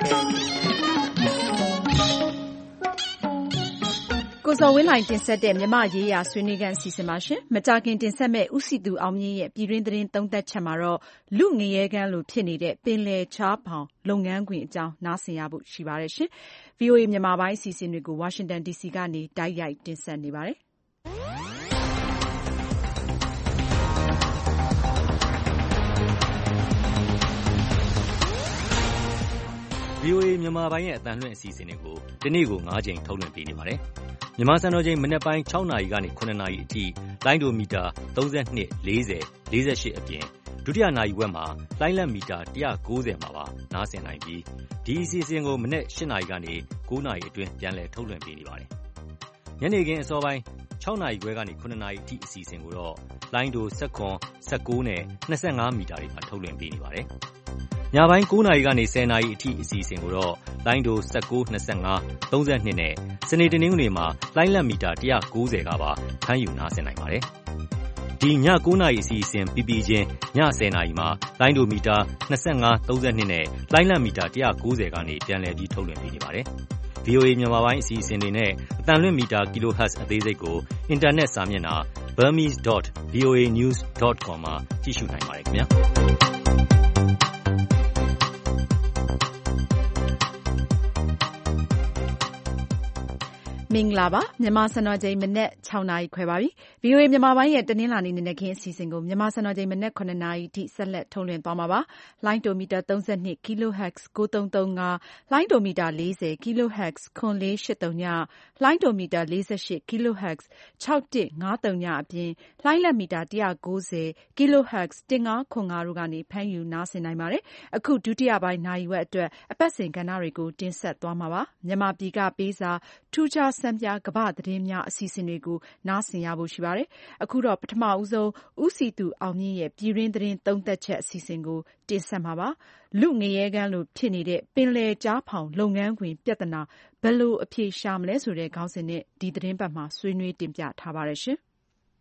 ကိုစောဝင်းလှိုင်တင်ဆက်တဲ့မြမရေးရာဆွေးနွေးခန်းအစီအစဉ်ပါရှင်။မကြာခင်တင်ဆက်မဲ့ဦးစီသူအောင်မြင့်ရဲ့ပြည်တွင်းသတင်းသုံးသပ်ချက်မှာတော့လူငရဲကန်းလိုဖြစ်နေတဲ့ပင်လယ်ချားဖောင်လုပ်ငန်းခွင်အကြောင်းနားဆင်ရဖို့ရှိပါတယ်ရှင်။ VOA မြန်မာပိုင်းအစီအစဉ်တွေကို Washington DC ကနေတိုက်ရိုက်တင်ဆက်နေပါတယ်။ VOA မြန်မာပိုင်းရဲ့အသံလွှင့်အစီအစဉ်တွေကိုဒီနေ့ကို9ချိန်ထုတ်လွှင့်ပေးနေပါတယ်။မြန်မာစံတော်ချိန်မနက်ပိုင်း6နာရီကနေ9နာရီအထိလိုင်းဒိုမီတာ32 40 48အပြင်ဒုတိယနာရီဝက်မှာလိုင်းလက်မီတာ190မှာပါနားဆင်နိုင်ပြီးဒီအစီအစဉ်ကိုမနက်8နာရီကနေ9နာရီအတွင်းပြန်လည်ထုတ်လွှင့်ပေးနေပါတယ်။ညနေခင်းအစောပိုင်း6နာရီခွဲကနေ9နာရီအထိအစီအစဉ်ကိုတော့လိုင်းဒို19 19နဲ့25မီတာတွေမှာထုတ်လွှင့်ပေးနေပါတယ်။ညပိုင်း 9 နာရီကနေ 10 နာရီအထိအစီအစဉ်ကိုတော့လိုင်းဒို 19, 25, 32 နဲ့စနေတနင်္ဂနွေမှာလိုင်းလတ်မီတာ 190 ကပါဖမ်းယူနားဆင်နိုင်ပါတယ်။ဒီည 9 နာရီအစီအစဉ်ပြီးပြီးချင်းည 10 နာရီမှာလိုင်းဒိုမီတာ 25, 32 နဲ့လိုင်းလတ်မီတာ 190 ကနေပြန်လည်ပြီးထုတ်လွှင့်ပေးနေပါတယ်။ VOA မြန်မာပိုင်းအစီအစဉ်တွေနဲ့အသံလွှင့်မီတာ kilohertz အသေးစိတ်ကိုအင်တာနက်စာမျက်နှာ burmese.voanews.com မှာကြည့်ရှုနိုင်ပါတယ်ခင်ဗျာ။မင်္ဂလာပါမြန်မာစံတော်ချိန်မနက်6နာရီခွဲပါပြီ VOA မြန်မာပိုင်းရဲ့တနင်္လာနေ့နေ့ခင်းအစီအစဉ်ကိုမြန်မာစံတော်ချိန်မနက်9နာရီထိဆက်လက်ထုတ်လွှင့်သွားမှာပါလိုင်းဒိုမီတာ32 kHz 9335လိုင်းဒိုမီတာ40 kHz 9483လိုင်းဒိုမီတာ48 kHz 6153အပြင်လိုင်းလက်မီတာ190 kHz 1505တို့ကနေဖမ်းယူနားဆင်နိုင်ပါတယ်အခုဒုတိယပိုင်းနာရီဝက်အတွက်အပတ်စဉ်ကဏ္ဍတွေကိုတင်ဆက်သွားမှာပါမြန်မာပြည်ကပေးစာထူးခြားစံပြကမ္ဘာသတင်းများအစီအစဉ်တွေကိုနားဆင်ရဖို့ရှိပါတယ်။အခုတော့ပထမဦးဆုံးဦးစီသူအောင်မြင့်ရဲ့ပြည်တွင်းသတင်းသုံးသပ်ချက်အစီအစဉ်ကိုတင်ဆက်မှာပါ။လူငရဲကန်းလိုဖြစ်နေတဲ့ပင်လယ်ကြားဖောင်လုပ်ငန်းခွင်ပြဿနာဘယ်လိုအဖြေရှာမလဲဆိုတဲ့ခေါင်းစဉ်နဲ့ဒီသတင်းပတ်မှာဆွေးနွေးတင်ပြထားပါတယ်ရှင်။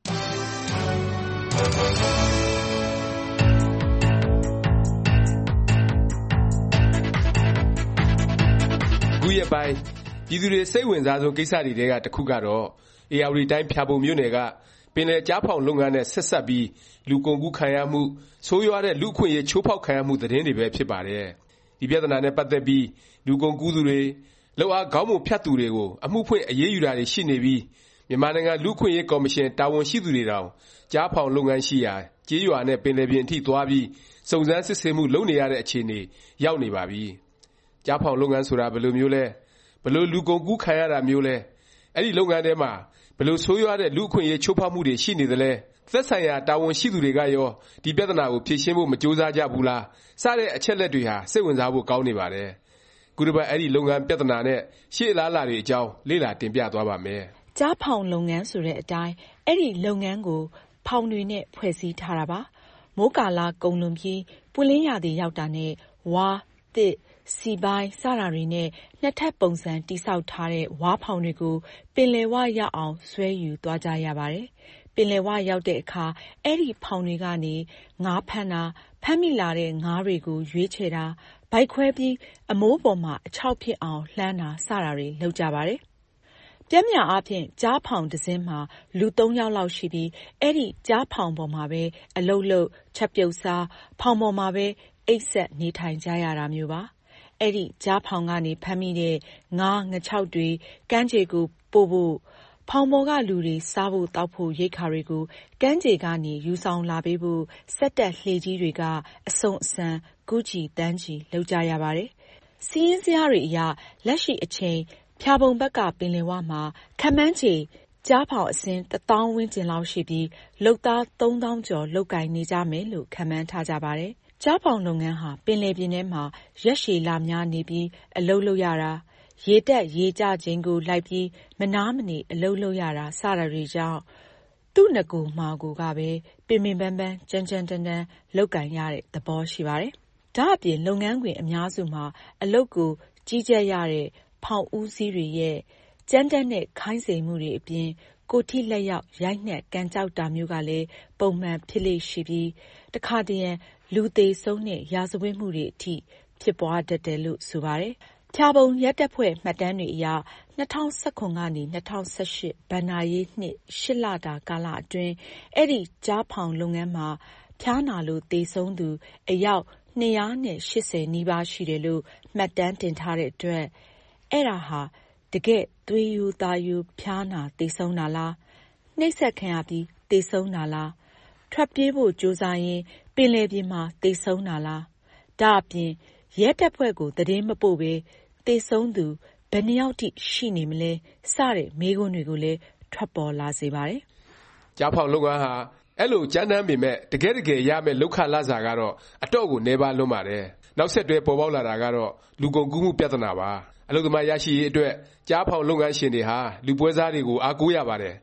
ခုရက်ပိုင်းပြည်သူတွေစိတ်ဝင်စားဆုံးကိစ္စတွေထဲကတစ်ခုကတော့ဧရာဝတီတိုင်းဖျာပုံမြို့နယ်ကပင်လယ်ကြားဖောင်လုပ်ငန်းနဲ့ဆက်စပ်ပြီးလူကုန်ကူးခံရမှုဆိုးရွားတဲ့လူ့အခွင့်အရေးချိုးဖေါက်ခံရမှုသတင်းတွေပဲဖြစ်ပါတယ်။ဒီပြဿနာနဲ့ပတ်သက်ပြီးလူကုန်ကူးသူတွေလုပ်အားခေါင်းပုံဖြတ်သူတွေကိုအမှုဖွင့်အရေးယူတာတွေရှိနေပြီးမြန်မာနိုင်ငံလူ့အခွင့်အရေးကော်မရှင်တာဝန်ရှိသူတွေတောင်ကြားဖောင်လုပ်ငန်းရှိရာကျေးရွာနဲ့ပင်လယ်ပြင်အထိသွားပြီးစုံစမ်းစစ်ဆေးမှုလုပ်နေရတဲ့အခြေအနေရောက်နေပါပြီ။ကြားဖောင်လုပ်ငန်းဆိုတာဘယ်လိုမျိုးလဲဘယ်လိုလူကုန်ကူးခံရတာမျိုးလဲအဲ့ဒီလုပ်ငန်းထဲမှာဘယ်လိုဆိုးရွားတဲ့လူ့အခွင့်အရေးချိုးဖောက်မှုတွေရှိနေသလဲသက်ဆိုင်ရာတာဝန်ရှိသူတွေကရောဒီပြဿနာကိုဖြေရှင်းဖို့မကြိုးစားကြဘူးလားစတဲ့အချက်လက်တွေဟာစိတ်ဝင်စားဖို့ကောင်းနေပါတယ်ခုတစ်ပတ်အဲ့ဒီလုပ်ငန်းပြဿနာနဲ့ရှေ့အလားအလာတွေအကြောင်းလေ့လာတင်ပြသွားပါမယ်ကြားဖောင်လုပ်ငန်းဆိုတဲ့အတိုင်းအဲ့ဒီလုပ်ငန်းကိုဖောင်တွေနဲ့ဖွဲ့စည်းထားတာပါမိုးကာလကုန်လွန်ပြီးပွင့်လင်းရာသီရောက်တာနဲ့ဝါသစ်စီပိုင်းစတာတွေနဲ့နှစ်ထပ်ပုံစံတိဆောက်ထားတဲ့ဝါဖောင်တွေကိုပင်လယ်ဝရောက်အောင်ဆွဲယူသွားကြရပါတယ်။ပင်လယ်ဝရောက်တဲ့အခါအဲ့ဒီဖောင်တွေကနေငါးဖမ်းတာဖမ်းမိလာတဲ့ငါးတွေကိုရွေးချယ်တာဗိုက်ခွဲပြီးအမိုးပေါ်မှာအချောက်ဖြစ်အောင်လှမ်းတာစတာတွေလုပ်ကြပါတယ်။ပြင်းပြအားဖြင့်ကြားဖောင်တစ်စင်းမှာလူ3ယောက်လောက်ရှိပြီးအဲ့ဒီကြားဖောင်ပေါ်မှာပဲအလုတ်လုတ်ချက်ပြုတ်စားဖောင်ပေါ်မှာပဲအိပ်ဆက်နေထိုင်ကြရတာမျိုးပါအဲ့ဒီကြားဖောင်ကနေဖမ်းမိတဲ့ငါးငချောက်တွေကမ်းခြေကိုပို့ဖို့ဖောင်ပေါ်ကလူတွေစားဖို့တောက်ဖို့ရိတ်ခါတွေကိုကမ်းခြေကနေယူဆောင်လာပေးဖို့စက်တက်လှေကြီးတွေကအစုံအစံကူးချီတန်းချီလုပ်ကြရပါတယ်စီးရင်စရာတွေအရလက်ရှိအချိန်ဖျာပုံဘက်ကပင်လယ်ဝမှာခန့်မှန်းချေကြားဖောင်အစင်း1000ဝန်းကျင်လောက်ရှိပြီးလုပ်သား3000ကျော်လုပ်ကိုင်နေကြမယ်လို့ခန့်မှန်းထားကြပါတယ်ကြားဖောင်လုပ်ငန်းဟာပင်လယ်ပြင်ထဲမှာရက်ရှည်လများနေပြီးအလုပ်လုပ်ရတာရေတက်ရေကျခြင်းကိုလိုက်ပြီးမနားမနေအလုပ်လုပ်ရတာစတာတွေကြောင့်သူ့ငကူမှာကိုကပဲပင်ပင်ပန်းပန်းကြမ်းကြမ်းတမ်းတမ်းလုပ်ကင်ရတဲ့သဘောရှိပါတယ်။ဒါအပြင်လုပ်ငန်းခွင်အများစုမှာအလုပ်ကိုကြီးကြပ်ရတဲ့ဖောင်ဦးစီးတွေရဲ့ကြမ်းတမ်းတဲ့ခိုင်းစေမှုတွေအပြင်ကိုထိလက်ရောက်ရိုက်နှက်ကန်ကြောက်တာမျိုးကလည်းပုံမှန်ဖြစ်လေရှိပြီးတခါတရံလူသေးဆုံးတဲ့ရာဇဝတ်မှုတွေအထိဖြစ်ပွားတတ်တယ်လို့ဆိုပါတယ်။ဖျာပုံရက်တပ်ဖွဲ့မှတ်တမ်းတွေအရ2019ကနေ2018ဘဏ္ဍာရေးနှစ်8လတာကာလအတွင်းအဲ့ဒီကြားဖောင်လုပ်ငန်းမှာဖျားနာလို့သေဆုံးသူအယောက်280နီးပါးရှိတယ်လို့မှတ်တမ်းတင်ထားတဲ့အတွက်အဲ့ဒါဟာတကယ်သွေးယူသားယူဖျားနာသေဆုံးတာလားနှိပ်စက်ခံရပြီးသေဆုံးတာလားထွက်ပြေးဖို့ကြိုးစားရင်ပင်လယ်ပြင်မှာသေဆုံးတာလားဒါအပြင်ရဲတပ်ဖွဲ့ကိုသတင်းမပို့ပဲသေဆုံးသူဘယ်နှယောက်ထိရှိနေမလဲစတဲ့မေးခွန်းတွေကိုလည်းထွက်ပေါ်လာစေပါတယ်။ကြားဖောင်လုပ်ငန်းဟာအဲ့လိုကြမ်းတမ်းပေမဲ့တကယ်ရမယ့်လောက်ခလစာကတော့အတော့ကိုနေပါလွန်းပါတယ်။နောက်ဆက်တွဲပေါ်ပေါက်လာတာကတော့လူကုန်ကူးမှုပြဿနာပါ။အလုပ်သမားရရှိရေးအတွက်ကြားဖောင်လုပ်ငန်းရှင်တွေဟာလူပွဲစားတွေကိုအားကိုးရပါတယ်။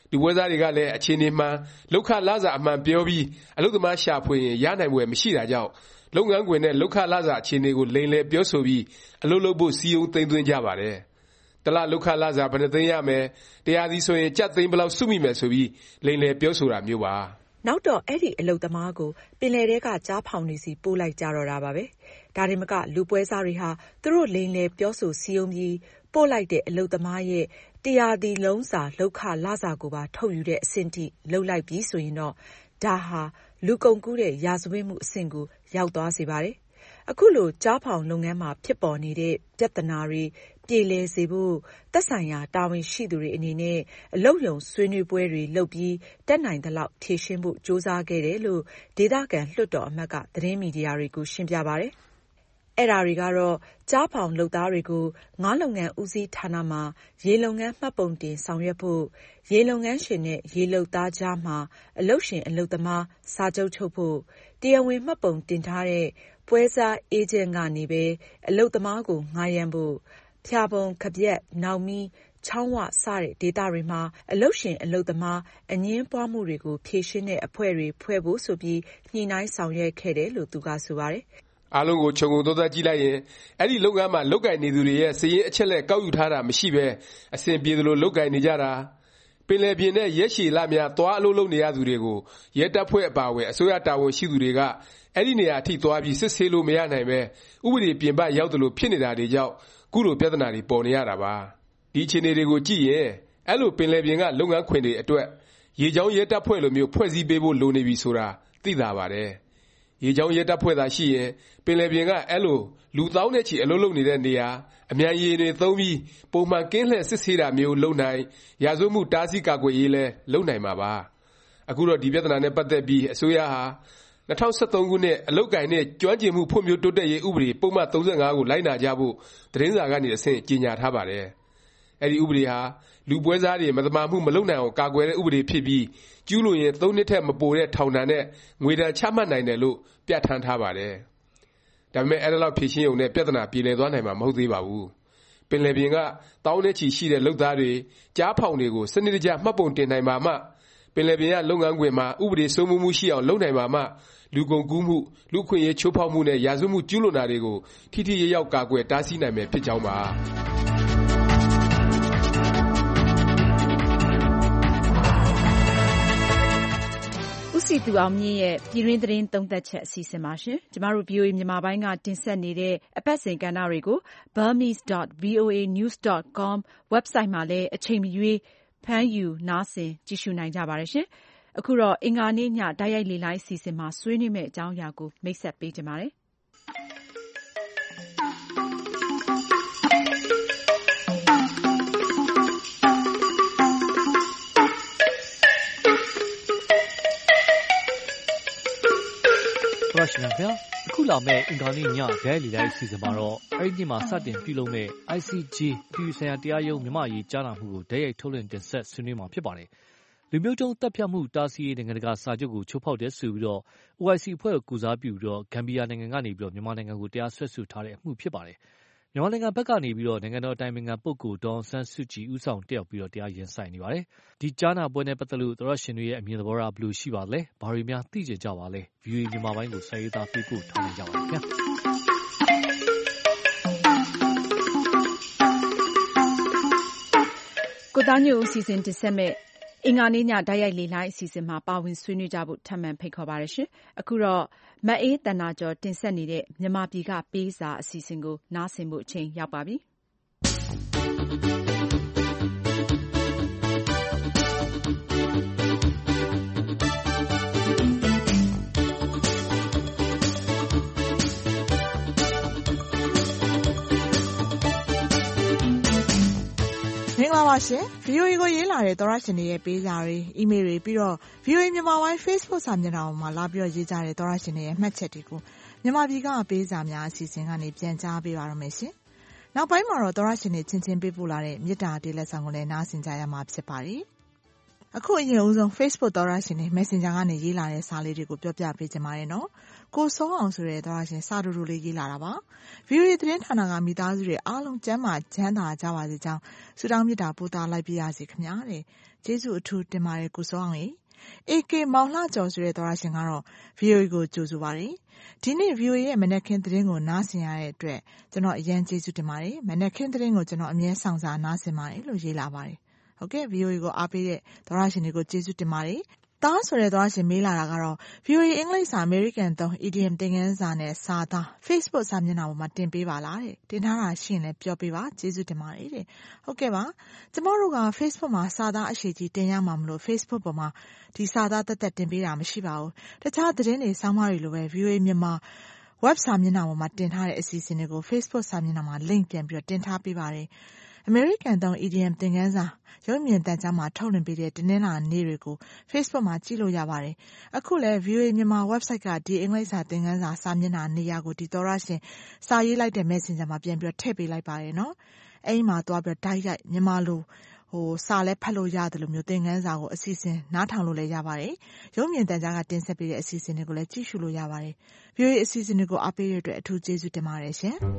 လူပွဲစားတွေကလည်းအခြေအနေမှန်လုပ်ခလစာအမှန်ပြောပြီးအလုပ်သမားရှာဖွေရင်ရနိုင်ဖွယ်မရှိတာကြောင့်လုပ်ငန်းခွင်နဲ့လုပ်ခလစာအခြေအနေကိုလိမ်လည်ပြောဆိုပြီးအလုပ်လုပ်ဖို့စည်းရုံးသိမ်းသွင်းကြပါတယ်။တစ်လလုပ်ခလစာဘယ်နှသိန်းရမယ်တရားစီဆိုရင်ကျပ်သိန်းဘယ်လောက်စုမိမယ်ဆိုပြီးလိမ်လည်ပြောဆိုတာမျိုးပါ။နောက်တော့အဲ့ဒီအလုပ်သမားကိုပင်လယ်ထဲကကြားဖောင်နေစီပို့လိုက်ကြတော့တာပါပဲ။ဒါတင်မကလူပွဲစားတွေဟာသူတို့လိမ်လည်ပြောဆိုစည်းရုံးပြီးပို့လိုက်တဲ့အလုပ်သမားရဲ့တရားစီလုံးစာလုပ်ခလစာကိုပါထုတ်ယူတဲ့အဆင့်ထိလုပ်လိုက်ပြီးဆိုရင်တော့ဒါဟာလူကုန်ကူးတဲ့ရာဇဝတ်မှုအဆင့်ကိုရောက်သွားစေပါတယ်။အခုလိုကြားဖောင်လုပ်ငန်းမှာဖြစ်ပေါ်နေတဲ့ပြဿနာတွေပြေလည်စေဖို့သက်ဆိုင်ရာတာဝန်ရှိသူတွေအနေနဲ့အလုပ်ရုံဆွေးနွေးပွဲတွေလုပ်ပြီးတက်နိုင်သလောက်ဖြေရှင်းဖို့ကြိုးစားခဲ့တယ်လို့ဒေသခံလွှတ်တော်အမတ်ကသတင်းမီဒီယာတွေကိုရှင်းပြပါတယ်။အဲ့ဒါတွေကတော့ကြားဖောင်လုပ်သားတွေကိုငါးလုပ်ငန်းဦးစီးဌာနမှာရေလုပ်ငန်းမှတ်ပုံတင်ဆောင်ရွက်ဖို့ရေလုပ်ငန်းရှင်နဲ့ရေလုပ်သားကြားမှာအလုပ်ရှင်အလုပ်သမားစာချုပ်ချုပ်ဖို့တရားဝင်မှတ်ပုံတင်ထားတဲ့ပွဲစားအေဂျင့်ကနေပဲအလုပ်သမားကိုငှားရမ်းဖို့ဖျာပုံခပြက်နောက်မီးချောင်းဝစတဲ့ဒေသတွေမှာအလုပ်ရှင်အလုပ်သမားအငင်းပွားမှုတွေကိုဖြေရှင်းတဲ့အဖွဲ့တွေဖွဲ့ဖို့ဆိုပြီးညှိနှိုင်းဆောင်ရွက်ခဲ့တယ်လို့သူကဆိုပါတယ်အားလုံးကိုခြုံငုံသုံးသပ်ကြည့်လိုက်ရင်အဲ့ဒီလုပ်ငန်းမှာလုပ်ကိုင်နေသူတွေရဲ့စာရင်းအချက်လက်ကောက်ယူထားတာမရှိပဲအဆင်ပြေသလိုလုပ်ကိုင်နေကြတာပင်လယ်ပြင်နဲ့ရက်ရှည်လများသွားအလုပ်လုပ်နေရသူတွေကိုရဲတပ်ဖွဲ့အပါအဝင်အစိုးရတာဝန်ရှိသူတွေကအဲ့ဒီနေရာအထိသွားပြီးစစ်ဆေးလို့မရနိုင်ပဲဥပဒေပြင်ပရောက်သလိုဖြစ်နေတာတွေကြောင့်ခုလိုပြဿနာတွေပေါ်နေရတာပါဒီအခြေအနေတွေကိုကြည့်ရင်အဲ့လိုပင်လယ်ပြင်ကလုပ်ငန်းခွင်တွေအတွက်ရေကြောင်းရဲတပ်ဖွဲ့လိုမျိုးဖွဲ့စည်းပေးဖို့လိုနေပြီဆိုတာသိသာပါတယ်ရေကြောင်းရဲတပ်ဖွဲ့သာရှိရင်ပင်လယ်ပြင်ကအဲ့လိုလူသောင်းနဲ့ချီအလုပ်လုပ်နေတဲ့နေရာအမြန်ရေတွေသုံးပြီးပုံမှန်ကင်းလှည့်စစ်ဆေးတာမျိုးလုပ်နိုင်ရာဇဝတ်မှုတားဆီးကာကွယ်ရေးလဲလုပ်နိုင်မှာပါအခုတော့ဒီပြဿနာနဲ့ပတ်သက်ပြီးအစိုးရဟာ2013ခုနှစ်အလုပ်ကိုင်နဲ့ကျွမ်းကျင်မှုဖွံ့ဖြိုးတိုးတက်ရေးဥပဒေပုံမှန်35ကိုလိုက်နာကြဖို့သတင်းစာကနေအဆင့်ကြေညာထားပါတယ်အဲ့ဒီဥပဒေဟာလူပွဲစားတွေမသမာမှုမလုပ်နိုင်အောင်ကာကွယ်တဲ့ဥပဒေဖြစ်ပြီးကျူးလွန်ရင်3နှစ်ထက်မပိုတဲ့ထောင်ဒဏ်နဲ့ငွေဒဏ်ချမှတ်နိုင်တယ်လို့ပြဋ္ဌာန်းထားပါတယ်ဒါပေမဲ့အဲ့ဒါလောက်ဖြေရှင်းုံနဲ့ပြဿနာပြေလည်သွားနိုင်မှာမဟုတ်သေးပါဘူးပင်လယ်ပြင်ကတောင်းနဲ့ချီရှိတဲ့လုပ်သားတွေကြားဖောင်တွေကိုစနစ်တကျမှတ်ပုံတင်နိုင်ပါမှပင်လယ်ပြင်ကလုပ်ငန်းခွင်မှာဥပဒေစိုးမိုးမှုရှိအောင်လုပ်နိုင်ပါမှလူကုန်ကူးမှုလူခွင့်ရေးချိုးဖောက်မှုနဲ့ရာဇဝတ်မှုကျူးလွန်တာတွေကိုထိထိရောက်ရောက်ကာကွယ်တားဆီးနိုင်မယ်ဖြစ်ကြောင်းပါဦးစီသူအောင်မြင့်ရဲ့ပြည်တွင်းသတင်းသုံးသပ်ချက်အစီအစဉ်ပါရှင်။ကျမတို့ VOA မြန်မာပိုင်းကတင်ဆက်နေတဲ့အပတ်စဉ်ကဏ္ဍတွေကို burmese.voanews.com website မှာလည်းအချိန်မရွေးဖမ်းယူနားဆင်ကြည့်ရှုနိုင်ကြပါတယ်ရှင်။အခုတော့အင်္ဂါနေ့ညတိုက်ရိုက်လေ့လာအစီအစဉ်မှာဆွေးနွေးမယ့်အကြောင်းအရာကိုမိတ်ဆက်ပေးကြပါမယ်။ရှင်ဗျာအခုလာမဲ့အင်္ဂါနေ့ညဒဲလီလိုက်အစီအစဉ်မှာတော့အဲ့ဒီမှာစတင်ပြုလုပ်မဲ့ ICJ ပြည်ဆိုင်ရာတရားရုံးမြန်မာရေးကြားနာမှုကိုဓာတ်ရိုက်ထုတ်လွှင့်တင်ဆက်ဆွေးနွေးမှာဖြစ်ပါတယ်လူမျိုးတုံးတပ်ဖြတ်မှုတားဆီးရေးနိုင်ငံတကာစာချုပ်ကိုချိုးဖောက်တဲ့ဆိုပြီးတော့ OIC အဖွဲ့ကိုကူစားပြုပြီးတော့ဂမ်ဘီယာနိုင်ငံကနေပြီးတော့မြန်မာနိုင်ငံကိုတရားစွဲဆိုထားတဲ့အမှုဖြစ်ပါတယ်မြန်မာနိုင်ငံဘက်ကနေပြီးတော့နိုင်ငံတော်အတိုင်ပင်ခံပုဂ္ဂိုလ်ဒေါ်အောင်ဆန်းစုကြည်ဦးဆောင်တက်ရောက်ပြီးတော့တရားရင်ဆိုင်နေပါတယ်ဒီကြားနာပွဲနဲ့ပတ်သက်လို့သောရရှင်တွေရဲ့အမြင်သဘောထားဘယ်လိုရှိပါလဲဘာတွေများသိကြကြပါလဲ VOA မြန်မာပိုင်းကိုစာရေးသားပေးပို့ထားနိုင်ကြပါလားခင်ဗျာကိုသားညိုအစီအစဉ်တင်ဆက်မဲ့အင်္ဂါနေ့ညတိုက်ရိုက်လေ့လာအစီအစဉ်မှာပါဝင်ဆွေးနွေးကြဖို့ထပ်မံဖိတ်ခေါ်ပါတယ်ရှင်အခုတော့မအေးတဏ္ဍာကျော်တင်ဆက်နေတဲ့မြန်မာပြည်ကပေးစာအစီအစဉ်ကိုနားဆင်ဖို့အချိန်ရောက်ပါပြီမင်္ဂလာပါရှင် VOA ကိုရေးလာတဲ့သောရရှင်တွေရဲ့ပေးစာတွေအီးမေးလ်တွေပြီးတော့ VOA မြန်မာပိုင်း Facebook စာမျက်နှာပေါ်မှာလာပြီးတော့ရေးကြတဲ့သောရရှင်တွေရဲ့မှတ်ချက်တွေကိုမြန်မာပြည်ကပေးစာများအစီအစဉ်ကနေပြန်ကြားပေးပါရမယ်ရှင်နောက်ပိုင်းမှာတော့သောရရှင်တွေချင်းချင်းပေးပို့လာတဲ့မေတ္တာတေးလက်ဆောင်ကိုလည်းနားဆင်ကြရမှာဖြစ်ပါတယ်အခုအရင်ဦးဆုံး Facebook သောတရှင်တွေ Messenger ကနေရေးလာတဲ့စာလေးတွေကိုပြောပြပေးချင်ပါတယ်နော်။ကိုစောအောင်ဆိုတဲ့သောတရှင်စာတူတူလေးရေးလာတာပါ။ VOA သတင်းဌာနကမိသားစုတွေအားလုံးကျန်းမာချမ်းသာကြပါစေကြောင်းဆုတောင်းမေတ္တာပို့သလိုက်ပါရစေခင်ဗျာတဲ့။ကျေးဇူးအထူးတင်ပါတယ်ကိုစောအောင်ရေ။ AK မောင်လှကျော်ဆိုတဲ့သောတရှင်ကတော့ VOA ကိုကြိုဆိုပါတယ်။ဒီနေ့ VOA ရဲ့မနက်ခင်းသတင်းကိုနားဆင်ရတဲ့အတွက်ကျွန်တော်အရန်ကျေးဇူးတင်ပါတယ်။မနက်ခင်းသတင်းကိုကျွန်တော်အမြဲဆောင်စာနားဆင်ပါတယ်လို့ရေးလာပါတယ်။ဟုတ်ကဲ့ VOA ကိုအားပေးတဲ့သောတရှင်တွေကိုကျေးဇူးတင်ပါတယ်။သားဆိုတဲ့သောတရှင်မေးလာတာကတော့ VOA အင်္ဂလိပ်စာ American သုံး idiom သင်ခန်းစာနဲ့စာသား Facebook စာမျက်နှာပေါ်မှာတင်ပေးပါလားတဲ့။တင်ထားတာရှိရင်လည်းပြောပေးပါကျေးဇူးတင်ပါတယ်တဲ့။ဟုတ်ကဲ့ပါ။ကျမတို့က Facebook မှာစာသားအရှိကြီးတင်ရမှာမလို့ Facebook ပေါ်မှာဒီစာသားတက်တက်တင်ပေးတာမရှိပါဘူး။တခြားသတင်းတွေစောင်းမတွေလိုပဲ VOA မြန်မာ web စာမျက်နှာပေါ်မှာတင်ထားတဲ့အစီအစဉ်တွေကို Facebook စာမျက်နှာမှာ link ပြန်ပြီးတော့တင်ထားပေးပါတယ်။ American သုံး idiom သင်ခန်းစာရုပ်မြင်သံကြားမှာထုတ်လွှင့်ပေးတဲ့တင်းနှင်းလာနေ့တွေကို Facebook မှာကြည့်လို့ရပါတယ်။အခုလည်း VOA မြန်မာ website ကဒီအင်္ဂလိပ်စာသင်ခန်းစာစာမျက်နှာနေရာကိုဒီသောတရှင်စာရေးလိုက်တဲ့ Messenger မှာပြန်ပြီးတော့ထည့်ပေးလိုက်ပါတယ်နော်။အဲဒီမှာသွားပြီးတော့တိုက်ရိုက်မြန်မာလိုစာလည်းဖတ်လို့ရတယ်လို့မျိုးသင်ခန်းစာကိုအစီအစဉ်နားထောင်လို့လည်းရပါတယ်။ရုပ်မြင်သံကြားကတင်ဆက်ပေးတဲ့အစီအစဉ်တွေကိုလည်းကြည့်ရှုလို့ရပါတယ်။ VOA အစီအစဉ်တွေကိုအားပေးရတဲ့အထူးကျေးဇူးတင်ပါတယ်ရှင်။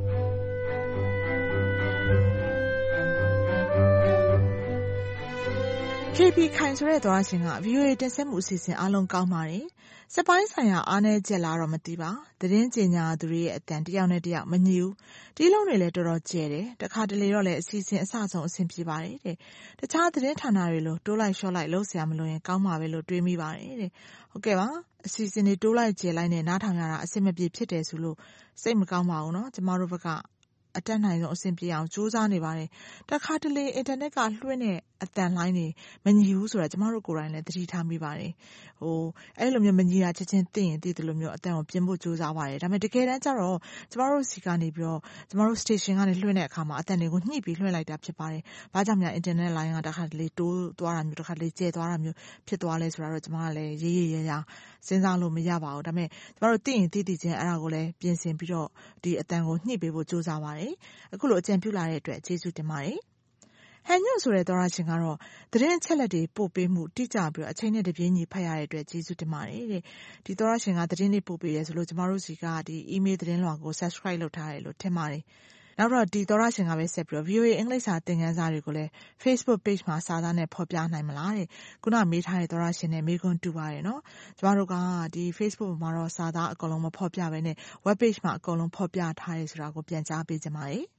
KB ခိုင်ဆိုတဲ့သောတရှင်က VOA တင်ဆက်မှုအစီအစဉ်အားလုံးကောင်းပါတယ်။စက်ပိုင်းဆိုင်ရာအားနည်းချက်လားတော့မသိပါ။သတင်းကြေညာသူတွေရဲ့အတန်တယောက်နဲ့တယောက်မညီဘူး။ဒီလုံးတွေလည်းတော်တော်ကျဲတယ်။တခါတလေတော့လည်းအစီအစဉ်အစဆုံးအဆင်ပြေပါတယ်တဲ့။တခြားသတင်းဌာနတွေလိုတိုးလိုက်လျှော့လိုက်လုပ်စရာမလိုရင်ကောင်းမှာပဲလို့တွေးမိပါတယ်တဲ့။ဟုတ်ကဲ့ပါ။အစီအစဉ်တွေတိုးလိုက်ကျဲလိုက်နဲ့နားထောင်ရတာအဆင်မပြေဖြစ်တယ်ဆိုလို့စိတ်မကောင်းပါဘူးနော်။ကျမတို့ဘက်ကအတက်နိုင်ဆုံးအဆင်ပြေအောင်စူးစမ်းနေပါတယ်။တခါတလေအင်တာနက်ကလွှင့်တဲ့အတန်လိုင်းတွေမညီဘူးဆိုတာကျမတို့ကိုယ်တိုင်လည်းသတိထားမိပါတယ်။အဲ့လိုမျိုးမညီတာချက်ချင်းသိရင်သိတယ်လို့မျိုးအတန်ကိုပြင်ဖို့စူးစမ်းပါတယ်။ဒါပေမဲ့တကယ်တမ်းကျတော့ကျမတို့စီကနေပြီးတော့ကျမတို့ station ကနေလွှင့်တဲ့အခါမှာအတန်တွေကိုညှိပြီးလွှင့်လိုက်တာဖြစ်ပါတယ်။ဘာကြောင့်များအင်တာနက်လိုင်းကတခါတလေတိုးသွားတာမျိုးတခါတလေကျဲသွားတာမျိုးဖြစ်သွားလဲဆိုတာတော့ကျမကလည်းရေးရရစဉ်းစားလို့မရပါဘူး။ဒါပေမဲ့ကျမတို့သိရင်သိချင်းအဲ့ဒါကိုလည်းပြင်ဆင်ပြီးတော့ဒီအတန်ကိုညှိပေးဖို့စူးစမ်းပါတယ်။အခုလိုအကြံပြုလာတဲ့အတွက်ကျေးဇူးတင်ပါတယ်။ဟန်ညွန့်ဆိုတဲ့သောတရှင်ကတော့သတင်းအချက်လက်တွေပို့ပေးမှုတိကျပြီးတော့အချိန်နဲ့တပြေးညီဖတ်ရတဲ့အတွက်ကျေးဇူးတင်ပါတယ်တဲ့။ဒီသောတရှင်ကသတင်းတွေပို့ပေးတယ်ဆိုလို့ကျမတို့စီကဒီ email သတင်းလွှာကို subscribe လုပ်ထားတယ်လို့ထင်ပါတယ်။နောက်တော့ဒီသောတရှင်ကပဲဆက်ပြီးတော့ VOA အင်္ဂလိပ်စာသင်ခန်းစာတွေကိုလည်း Facebook page မှာစာသားနဲ့ဖော်ပြနိုင်မလားတဲ့။ခုနမေးထားတဲ့သောတရှင်နဲ့မေးခွန်းတူပါတယ်နော်။ကျမတို့ကဒီ Facebook မှာတော့စာသားအကုန်လုံးမဖော်ပြဘဲနဲ့ web page မှာအကုန်လုံးဖော်ပြထားရဲဆိုတာကိုပြန်ကြားပေးချင်ပါတယ်။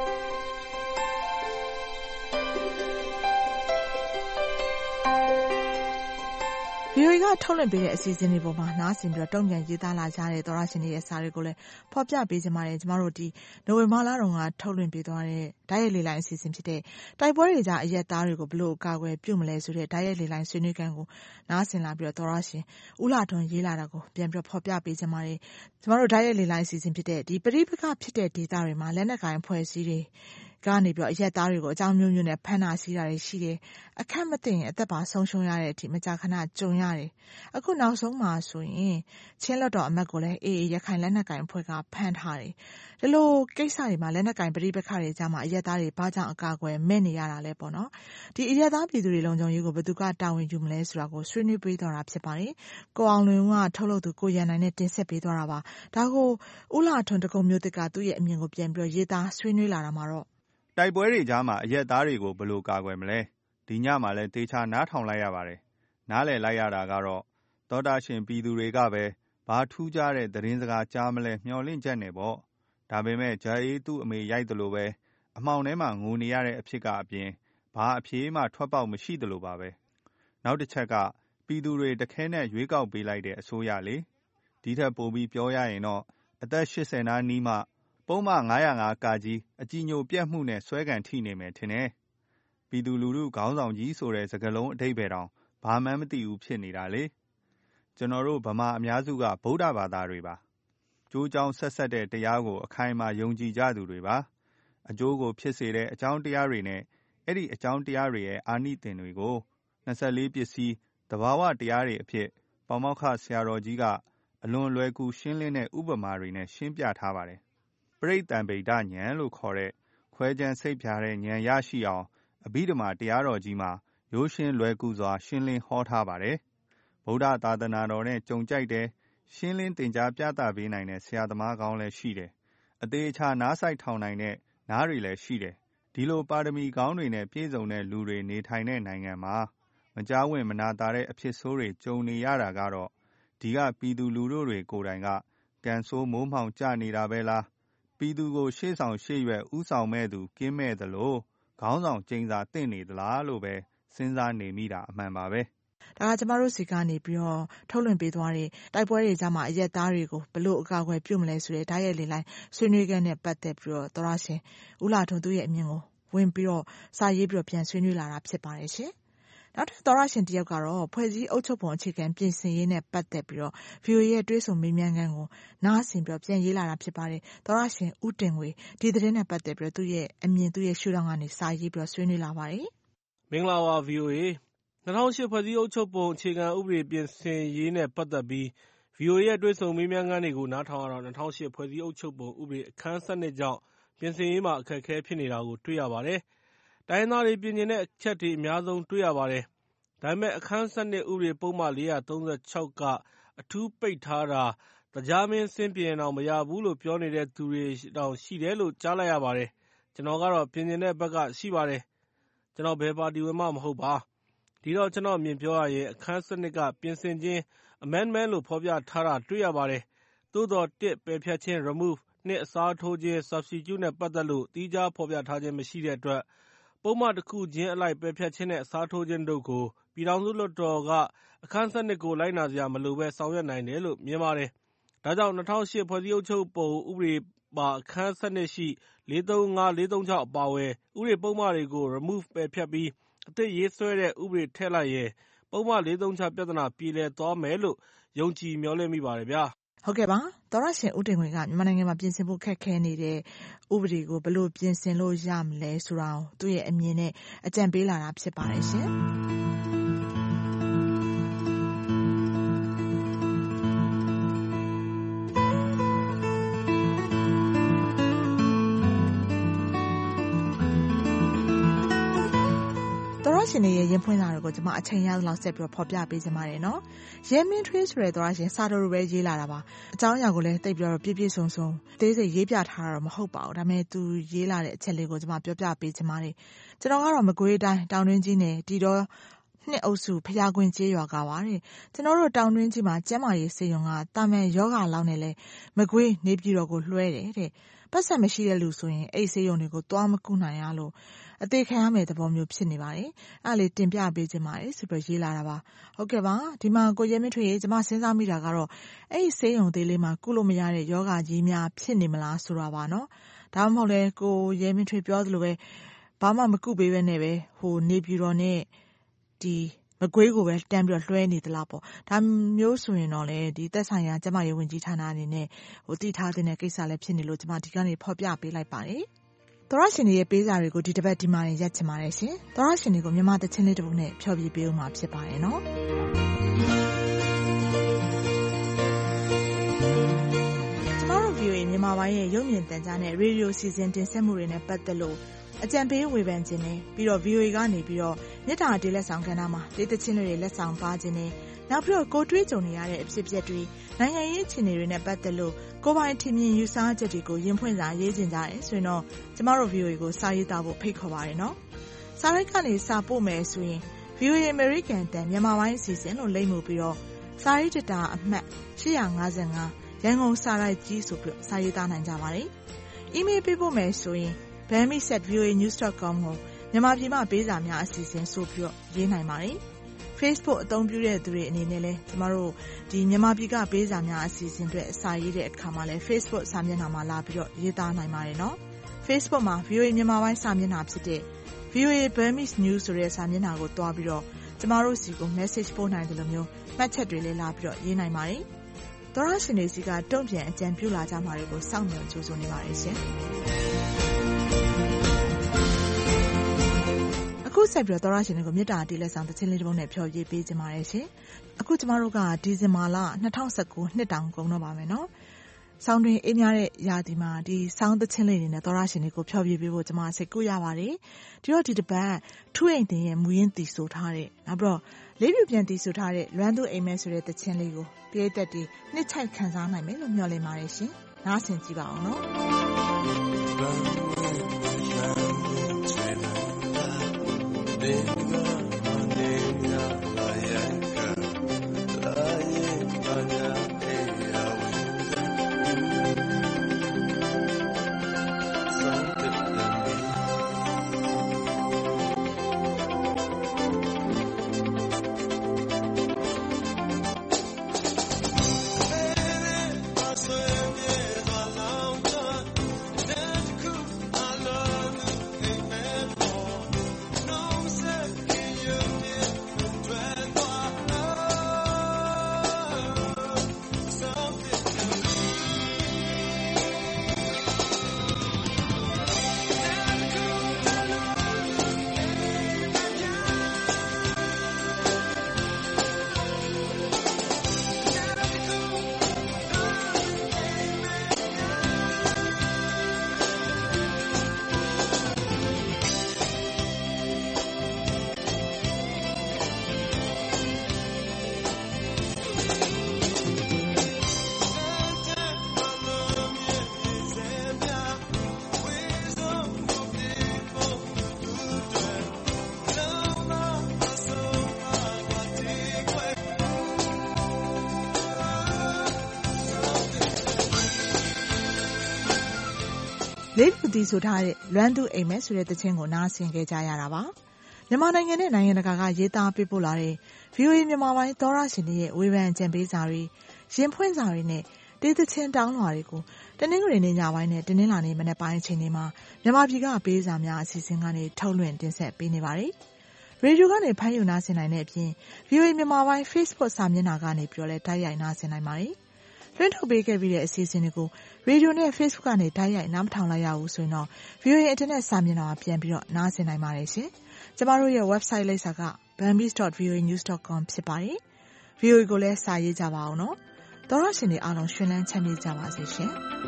VOA ကထုတ်လွှင့်ပေးတဲ့အစီအစဉ်တွေပေါ်မှာနားဆင်ပြီးတော့တုံ့ပြန်ရေးသားလာကြတဲ့သောတရှင်တွေရဲ့စာတွေကိုလည်းဖော်ပြပေးကြပါတယ်။ကျမတို့ဒီနိုဝင်ဘာလတုန်းကထုတ်လွှင့်ပေးသွားတဲ့ဓာတ်ရိုက်လေလိုင်းအစီအစဉ်ဖြစ်တဲ့တိုက်ပွဲတွေကြားအရက်သားတွေကိုဘယ်လိုအကာအကွယ်ပြုမလဲဆိုတဲ့ဓာတ်ရိုက်လေလိုင်းဆွေးနွေးခန်းကိုနားဆင်လာပြီးတော့သောတရှင်ဦးလာထွန်းရေးလာတာကိုပြန်ပြီးတော့ဖော်ပြပေးကြပါတယ်။ကျမတို့ဓာတ်ရိုက်လေလိုင်းအစီအစဉ်ဖြစ်တဲ့ဒီပဋိပက္ခဖြစ်တဲ့ဒေသတွေမှာလက်နက်ကိုင်အဖွဲ့အစည်းတွေကနေပြီးတော့အရက်သားတွေကိုအကြောင်းမျိုးမျိုးနဲ့ဖမ်းတာဆီးတာတွေရှိတယ်။အခက်မသိရင်အသက်ပါဆုံးရှုံးရတဲ့အထိမကြာခဏကြုံရတယ်။အခုနောက်ဆုံးမှာဆိုရင်ချင်းလွတ်တော်အမတ်ကိုလည်းAAရခိုင်လက်နက်ကိုင်အဖွဲ့ကဖမ်းထားတယ်။ဒီလိုကိစ္စတွေမှာလက်နက်ကိုင်ပဋိပက္ခတွေကြားမှာအရက်သားတွေဘာကြောင့်အကာအကွယ်မဲ့နေရတာလဲပေါ့နော်။ဒီအရက်သားပြည်သူတွေလုံခြုံရေးကိုဘယ်သူကတာဝန်ယူမလဲဆိုတာကိုဆွေးနွေးပေးသွားတာဖြစ်ပါတယ်။ကိုအောင်လွင်ကထုတ်လုပ်သူကိုရန်နိုင်နဲ့တင်ဆက်ပေးသွားတာပါ။ဒါကိုဦးလာထွန်းတကုံမျိုးတစ်ကသူ့ရဲ့အမြင်ကိုပြန်ပြီးတော့ရေးသားဆွေးနွေးလာတာမှာတော့တိုက်ပွဲတွေကြားမှာအရက်သားတွေကိုဘယ်လိုကာကွယ်မလဲဒီညမှာလည်းတေချာနားထောင်လိုက်ရပါတယ်နားလည်လိုက်ရတာကတော့သောတာရှင်ပြည်သူတွေကပဲဘာထူးခြားတဲ့သတင်းစကားကြားမလဲမျှော်လင့်ချက်နေပေါ့ဒါပေမဲ့ဂျာအေးသူ့အမေရိုက်တယ်လို့ပဲအမှောင်ထဲမှာငိုနေရတဲ့အဖြစ်ကအပြင်ဘာအဖြေမှထွက်ပေါက်မရှိတယ်လို့ပါပဲနောက်တစ်ချက်ကပြည်သူတွေတခဲနဲ့ရွေးကောက်ပေးလိုက်တဲ့အစိုးရလေဒီထက်ပိုပြီးပြောရရင်တော့အသက်80နားနီးမှပုံမှန်905ကကြီးအကြည်ညိုပြက်မှုနဲ့ဆွဲကန်ထိနေမယ်ထင်တယ်။ပြည်သူလူထုခေါင်းဆောင်ကြီးဆိုတဲ့စကားလုံးအဓိပ္ပာယ်တောင်ဘာမှမသိဘူးဖြစ်နေတာလေ။ကျွန်တော်တို့ဗမာအများစုကဗုဒ္ဓဘာသာတွေပါ။ကျိုးကြောင်းဆက်တဲ့တရားကိုအခိုင်အမာယုံကြည်ကြသူတွေပါ။အကျိုးကိုဖြစ်စေတဲ့အကြောင်းတရားတွေနဲ့အဲ့ဒီအကြောင်းတရားတွေရဲ့အာနိသင်တွေကို24ပစ္စည်းသဘာဝတရားတွေအဖြစ်ပေါမောက္ခဆရာတော်ကြီးကအလွန်လွယ်ကူရှင်းလင်းတဲ့ဥပမာတွေနဲ့ရှင်းပြထားပါတယ်။ပရိသံဗိဒဉာဏ်လို့ခေါ်တဲ့ခွဲခြမ်းစိတ်ဖြာတဲ့ဉာဏ်ရရှိအောင်အဘိဓမ္မာတရားတော်ကြီးမှာရိုးရှင်းလွယ်ကူစွာရှင်းလင်းဟောထားပါတယ်။ဗုဒ္ဓသာသနာတော်နဲ့ကြုံကြိုက်တယ်ရှင်းလင်းသင်ကြားပြသပေးနိုင်တဲ့ဆရာသမားကောင်းလည်းရှိတယ်။အသေးအချာနားဆိုင်ထောင်နိုင်တဲ့နားတွေလည်းရှိတယ်။ဒီလိုပါရမီကောင်းတွေနဲ့ပြည့်စုံတဲ့လူတွေနေထိုင်တဲ့နိုင်ငံမှာမကြားဝင်မနာသာတဲ့အဖြစ်ဆိုးတွေကြုံနေရတာကတော့ဒီကပြည်သူလူထုတွေကိုယ်တိုင်ကကံဆိုးမိုးမှောင်ကျနေတာပဲလားပြည်သူကိုရှေ့ဆောင်ရှေ့ရွက်ဥဆောင်မဲ့သူကင်းမဲ့သလိုခေါင်းဆောင်ကျင်းစာတင့်နေသလားလို့ပဲစဉ်းစားနေမိတာအမှန်ပါပဲဒါကကျမတို့စီကနေပြီးတော့ထုတ်လွှင့်ပေးသွားတဲ့တိုက်ပွဲတွေကြားမှာအရက်သားတွေကိုဘလို့အကာအကွယ်ပြုမလဲဆိုတဲ့ဓာတ်ရိုက်လေလိုင်းဆွေးနွေးခန်းနဲ့ပတ်သက်ပြီးတော့သောရရှင်ဦးလာထွန်းသူရဲ့အမြင်ကိုဝင်ပြီးတော့စာရေးပြီးတော့ပြန်ဆွေးနွေးလာတာဖြစ်ပါတယ်ရှင်နောက်ထပ်သောရရှင်တယောက်ကတော့ဖွဲ့စည်းအုပ်ချုပ်ပုံအခြေခံပြင်ဆင်ရေးနဲ့ပတ်သက်ပြီးတော့ VOA ရဲ့တွေးဆုံမေးမြန်းခန်းကိုနားဆင်ပြီးတော့ပြန်ရေးလာတာဖြစ်ပါတယ်သောရရှင်ဦးတင်ငွေဒီသတင်းနဲ့ပတ်သက်ပြီးတော့သူ့ရဲ့အမြင်သူ့ရဲ့ရှုထောင့်ကနေစာရေးပြီးတော့ဆွေးနွေးလာပါတယ်မင်္ဂလာပါ VOA 2008ဖွဲ့စည်းအုပ်ချုပ်ပုံအခြေခံဥပဒေပြင်ဆင်ရေးနဲ့ပတ်သက်ပြီး VOA ရဲ့တွေးဆုံမေးမြန်းခန်းတွေကိုနားထောင်ရတော့2008ဖွဲ့စည်းအုပ်ချုပ်ပုံဥပဒေအခန်း7ကြောင့်ပြင်ဆင်ရေးမှာအခက်အခဲဖြစ်နေတာကိုတွေ့ရပါတယ်။တိုင်းသားတွေပြင်ကျင်တဲ့အချက်တွေအများဆုံးတွေ့ရပါတယ်။ဒါပေမဲ့အခန်း7ဥပဒေပုံမှန်436ကအထူးပိတ်ထားတာတရားမင်းစင်းပြင်အောင်မရဘူးလို့ပြောနေတဲ့သူတွေတောင်ရှိတယ်လို့ကြားလိုက်ရပါတယ်။ကျွန်တော်ကတော့ပြင်ကျင်တဲ့ဘက်ကရှိပါတယ်။ကျွန်တော်ဘယ်ပါတီဝင်မှမဟုတ်ပါ။ဒီတော့ကျွန်တော်မြင်ပြောရရင်အခန်း7ကပြင်ဆင်ခြင်း amendment လို့ဖော်ပြထားတာတွေ့ရပါတယ်။သို့တော့1ပယ်ဖျက်ခြင်း remove 2အစားထိုးခြင်း substitute နဲ့ပတ်သက်လို့တီးခြားဖော်ပြထားခြင်းမရှိတဲ့အတွက်ပုံမှန်တစ်ခုချင်းအလိုက်ပယ်ဖျက်ခြင်းနဲ့အစားထိုးခြင်းတို့ကိုပြည်ထောင်စုလွှတ်တော်ကအခန်း7ကိုလိုက်နာစရာမလိုဘဲဆောင်ရွက်နိုင်တယ်လို့မြင်ပါတယ်။ဒါကြောင့်2008ဖွဲ့စည်းအုပ်ချုပ်ပုံဥပဒေပါအခန်း7ရှိ435 436အပါအဝင်ဥပဒေပုံမှန်တွေကို remove ပယ်ဖျက်ပြီးအသစ်ရေးဆွဲတဲ့ဥပဒေထည့်လိုက်ရင်ပုံမှန်436ပြဿနာပြေလည်သွားမယ်လို့ယုံကြည်မျှော်လင့်မိပါတယ်ဗျာ။ဟုတ်ကဲ့ပါသောရရှင်ဦးတင်ငွေကမြန်မာနိုင်ငံမှာပြင်ဆင်ဖို့ခက်ခဲနေတဲ့ဥပဒေကိုဘယ်လိုပြင်ဆင်လို့ရမလဲဆိုတာကိုသူ့ရဲ့အမြင်နဲ့အကြံပေးလာတာဖြစ်ပါတယ်ရှင်။ရှင်ရဲ့ရင်ဖွင့်စာတွေကိုကျွန်မအချိန်ရလောက်ဆက်ပြီးတော့ဖော်ပြပေးချင်ပါတယ်နော်။ရဲမင်းထွေးဆိုတဲ့သောရရှင်စာတော်ပဲရေးလာတာပါ။အကြောင်းအရာကိုလည်းသိပြီးတော့ပြည့်ပြည့်စုံစုံသေးစိတ်ရေးပြထားတာတော့မဟုတ်ပါဘူး။ဒါပေမဲ့သူရေးလာတဲ့အချက်လေးကိုကျွန်မပြောပြပေးချင်ပါတယ်။ကျွန်တော်ကတော့မကွေးတိုင်းတောင်တွင်းကြီးနယ်ဒီတော့နှစ်အုပ်စုဖျားခွင်ကျေးရွာကပါတယ်။ကျွန်တော်တို့တောင်တွင်းကြီးမှာကျန်းမာရေးစေယုံကတာမန်ယောဂလောက်နဲ့လဲမကွေးနေပြည်တော်ကိုလွှဲတယ်တဲ့။ပတ်စံမရှိတဲ့လူဆိုရင်အဲ့စေယုံတွေကိုသွားမကူနိုင်ရလို့အသေးခံရမယ့်သဘောမျိုးဖြစ်နေပါတယ်။အဲ့လေတင်ပြပေးခြင်းပါတယ်ဆိုပြီးရေးလာတာပါ။ဟုတ်ကဲ့ပါဒီမှာကိုရဲမင်းထွေးကျွန်မစဉ်းစားမိတာကတော့အဲ့ဒီစေယုံသေးလေးမှာကုလို့မရတဲ့ယောဂကြီးများဖြစ်နေမလားဆိုတာပါနော်။ဒါမှမဟုတ်လဲကိုရဲမင်းထွေးပြောသလိုပဲဘာမှမကုပေးဘဲနဲ့ပဲဟိုနေပြည်တော်နဲ့ဒီမကွေးကိုပဲတန်းပြီးတော့လွှဲနေသလားပေါ့ဒါမျိုးဆိုရင်တော့လေဒီသက်ဆိုင်ရာကျမရေးဝန်ကြီးဌာနအနေနဲ့ဟိုတည်ထားတဲ့ကိစ္စလည်းဖြစ်နေလို့ကျမဒီကနေဖော်ပြပေးလိုက်ပါတယ်သောရရှင်ရဲ့ပေးစာတွေကိုဒီတစ်ပတ်ဒီမှာရက်ချင်ပါတယ်ရှင်သောရရှင်တွေကိုမြန်မာတချင်းလေးတစ်ပုဒ်နဲ့ဖျော်ပြပေးဦးမှာဖြစ်ပါတယ်နော်ကျမတို့ VOA မြန်မာပိုင်းရဲ့ရုပ်မြင်သံကြားနဲ့ရေဒီယိုစီစဉ်တင်ဆက်မှုတွေနဲ့ပတ်သက်လို့အကြံပေးဝေဖန်ခြင်းနဲ့ပြီးတော့ VOA ကနေပြီးတော့မြေတားတေးလက်ဆောင်ကဏ္ဍမှာတေးသချင်းတွေလက်ဆောင်ပါခြင်းနဲ့နောက်ပြီးတော့ကိုတွေးကြုံနေရတဲ့အဖြစ်အပျက်တွေနိုင်ငံရေးအခြေအနေတွေနဲ့ပတ်သက်လို့ကိုပိုင်ထင်မြင်ယူဆချက်တွေကိုရင်ဖွင့်စာရေးခြင်းကြတယ်ဆိုရင်တော့ကျမတို့ VOA ကိုစာရေးသားဖို့ဖိတ်ခေါ်ပါရနော်စာရိုက်ကနေစာပို့မယ်ဆိုရင် VOA American တန်မြန်မာပိုင်းအစီအစဉ်လို့လိမ့်မှုပြီးတော့စာရေးတတာအမှတ်855ရန်ကုန်စာရိုက်ကြီးဆိုပြီးစာရေးသားနိုင်ကြပါတယ်အီးမေးလ်ပေးပို့မယ်ဆိုရင်bami@voanews.com ကိုမြန်မာပြည်မှာပေးစာများအစီအစဉ်ဆိုပြီးတော့ရေးနိုင်ပါတယ်။ Facebook အသုံးပြုတဲ့သူတွေအနေနဲ့လည်းကျမတို့ဒီမြန်မာပြည်ကပေးစာများအစီအစဉ်တွေအစာရေးတဲ့အခါမှာလည်း Facebook စာမျက်နှာမှာလာပြီးတော့ရေးသားနိုင်ပါတယ်နော်။ Facebook မှာ VOA မြန်မာပိုင်းစာမျက်နှာဖြစ်တဲ့ VOA Burmese News ဆိုတဲ့စာမျက်နှာကိုတွားပြီးတော့ကျမတို့စီကို message ပို့နိုင်တယ်လို့မျိုးမှတ်ချက်တွေလည်းလာပြီးတော့ရေးနိုင်ပါတယ်။သောရရှင်တွေစီကတုံ့ပြန်အကြံပြုလာကြမှာတွေကိုစောင့်မျှော်ကြိုးစားနေပါတယ်ရှင်။အခုဆက်ပြီးတော့သောရရှင်တွေကိုမြေတားတီးလက်ဆောင်တစ်ချင်းလေးတစ်ပုဒ်နဲ့ဖျော်ဖြေပေးကြပါရစေ။အခုကျမတို့ကဒီဇင်ဘာလ2019နှစ်တောင်ကုန်တော့ပါမယ်နော်။ဆောင်းတွင်အေးများတဲ့ရာသီမှာဒီဆောင်းသချင်းလေးတွေနဲ့သောရရှင်တွေကိုဖျော်ဖြေပေးဖို့ကျွန်မစိတ်ကူးရပါတယ်ဒီတော့ဒီတစ်ပတ်ထူးအိမ်တင်ရဲ့မူရင်းတီဆိုထားတဲ့နောက်ပြီးတော့လေးပြူပြန်တီဆိုထားတဲ့လွမ်းသူအိမ်မဲဆိုတဲ့သချင်းလေးကိုပရိသတ်တွေနှစ်ချိုက်ခံစားနိုင်မယ်လို့မျှော်လင့်ပါတယ်ရှင်နားဆင်ကြည့်ပါအောင်နော်လေးပြူတီဆိုထားတဲ့လွမ်းသူအိမ်မဲဆိုတဲ့သချင်းကိုနားဆင်ခဲ့ကြရတာပါမြန်မာနိုင်ငံနဲ့နိုင်ငံတကာကရေးသားပေးပို့လာတဲ့ VOA မြန်မာပိုင်းသောရရှင်တွေရဲ့ဝေဖန်ကြံပေးစာတွေရင်ဖွင့်စာတွေနဲ့တေးသချင်းတောင်းလွှာတွေကိုတနင်္ဂနွေနေ့ညပိုင်းနဲ့တနင်္လာနေ့မနက်ပိုင်းအချိန်တွေမှာမြန်မာပြည်ကပေးစာများအစီအစဉ်ကနေထုတ်လွှင့်တင်ဆက်ပေးနေပါတယ်ရေဒီယိုကနေဖမ်းယူနားဆင်နိုင်တဲ့အပြင် VOA မြန်မာပိုင်း Facebook စာမျက်နှာကနေပြောလဲတိုက်ရိုက်နားဆင်နိုင်ပါတယ်လွှင့်ထုတ်ပေးခဲ့ပြီးတဲ့အစီအစဉ်တွေကိုရေဒီယိုနဲ့ Facebook ကနေတိုက်ရိုက်နားမထောင်လိုက်ရဘူးဆိုရင်တော့ VOA Internet စာမျက်နှာမှာပြန်ပြီးတော့နားဆင်နိုင်ပါတယ်ရှင်။ကျမတို့ရဲ့ website လိပ်စာက bambis.voanews.com ဖြစ်ပါတယ်။ VOA ကိုလည်းစာရေးကြပါအောင်နော်။သောရရှင်တွေအားလုံးရှင်လန်းချမ်းမြေ့ကြပါစေရှင်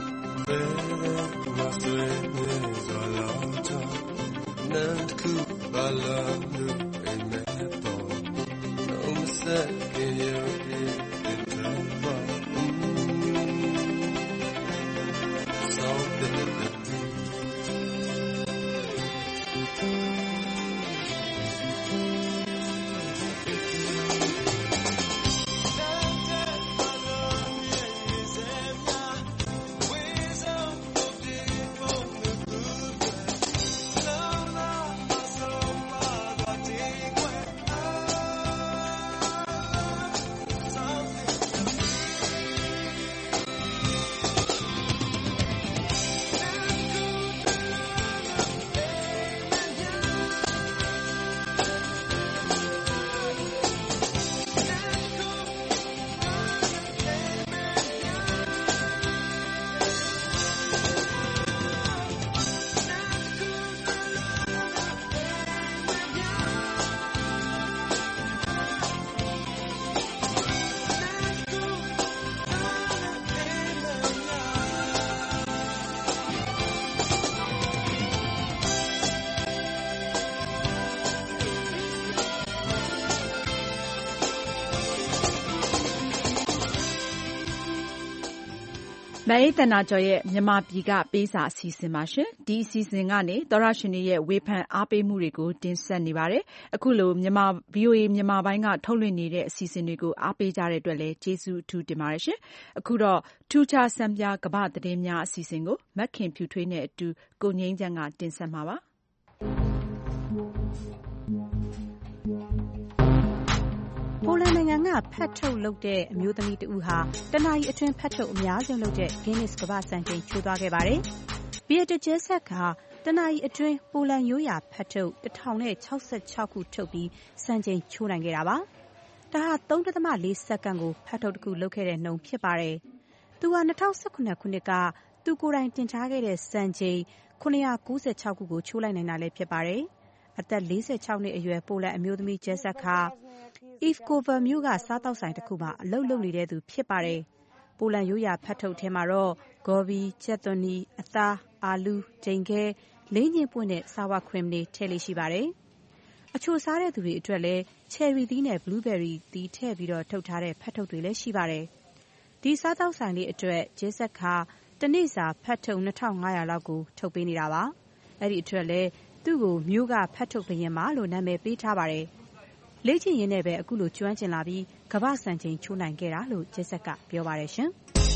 မအေးသန္တာကျော်ရဲ့မြန်မာပြည်ကပေးစာအစီအစဉ်ပါရှင်။ဒီအစီအစဉ်ကနေသောရရှင်တွေရဲ့ဝေဖန်အားပေးမှုတွေကိုတင်ဆက်နေပါတယ်။အခုလိုVOA မြန်မာပိုင်းကထုတ်လွှင့်နေတဲ့အစီအစဉ်တွေကိုအားပေးကြတဲ့အတွက်လည်းကျေးဇူးအထူးတင်ပါတယ်ရှင်။အခုတော့ထူးခြားစံပြကမ္ဘာသတင်းများအစီအစဉ်ကိုမခင်ဖြူထွေးနဲ့အတူကိုငြိမ်းချမ်းကတင်ဆက်မှာပါ။ပိုလန်နိုင်ငံကဖတ်ထုတ်လုပ်တဲ့အမျိုးသမီးတဦးဟာတနာရီအတွင်းဖတ်ထုတ်အများဆုံးလုပ်တဲ့ Guinness ကမ္ဘာ့စံချိန်ချိုးသွားခဲ့ပါတယ်။ Beate Jezek ကတနာရီအတွင်းပိုလန်ရိုးရာဖတ်ထုတ်1066ခုထုတ်ပြီးစံချိန်ချိုးနိုင်ခဲ့တာပါ။ဒါဟာ 3.4 စက္ကန့်ကိုဖတ်ထုတ်တစ်ခုလုပ်ခဲ့တဲ့နှုန်းဖြစ်ပါတယ်။သူဟာ2019ခုနှစ်ကသူကိုယ်တိုင်တင်ထားခဲ့တဲ့စံချိန်996ခုကိုချိုးလိုက်နိုင်တာလည်းဖြစ်ပါတယ်။အသက်46နှစ်အရွယ်ပိုလန်အမျိုးသမီး Jezek ဟာIvkover မြို့ကစားသောက်ဆိုင်တစ်ခုမှာအလုပ်လုပ်နေတဲ့သူဖြစ်ပါတယ်။ပိုလန်ရိုးရာဖတ်ထုတ်ထဲမှာတော့ဂေါ်ဘီကြက်သွန်နီအသားအာလူးဂျိန်ခဲလိမ့်ညင်ပွင့်တဲ့ဆာဝါခရင်တွေထည့်လေးရှိပါတယ်အချို့စားတဲ့သူတွေအတွက်လည်းချယ်ရီသီးနဲ့ဘလူးဘယ်ရီသီးထည့်ပြီးတော့ထုတ်ထားတဲ့ဖတ်ထုတ်တွေလည်းရှိပါတယ်ဒီစားသောက်ဆိုင်လေးအတွက်ဂျေဆက်ခါတနေ့စာဖတ်ထုတ်2500လောက်ကိုထုတ်ပေးနေတာပါအဲ့ဒီအတွက်လည်းသူ့ကိုမျိုးကဖတ်ထုတ်ဘရင်မလို့နာမည်ပေးထားပါတယ်လေ့ကျင့်ရင်းနဲ့ပဲအခုလိုကျွမ်းကျင်လာပြီးကမ္ဘာစံချိန်ချိုးနိုင်ခဲ့တာလို့ဂျေဆက်ကပြောပါတယ်ရှင်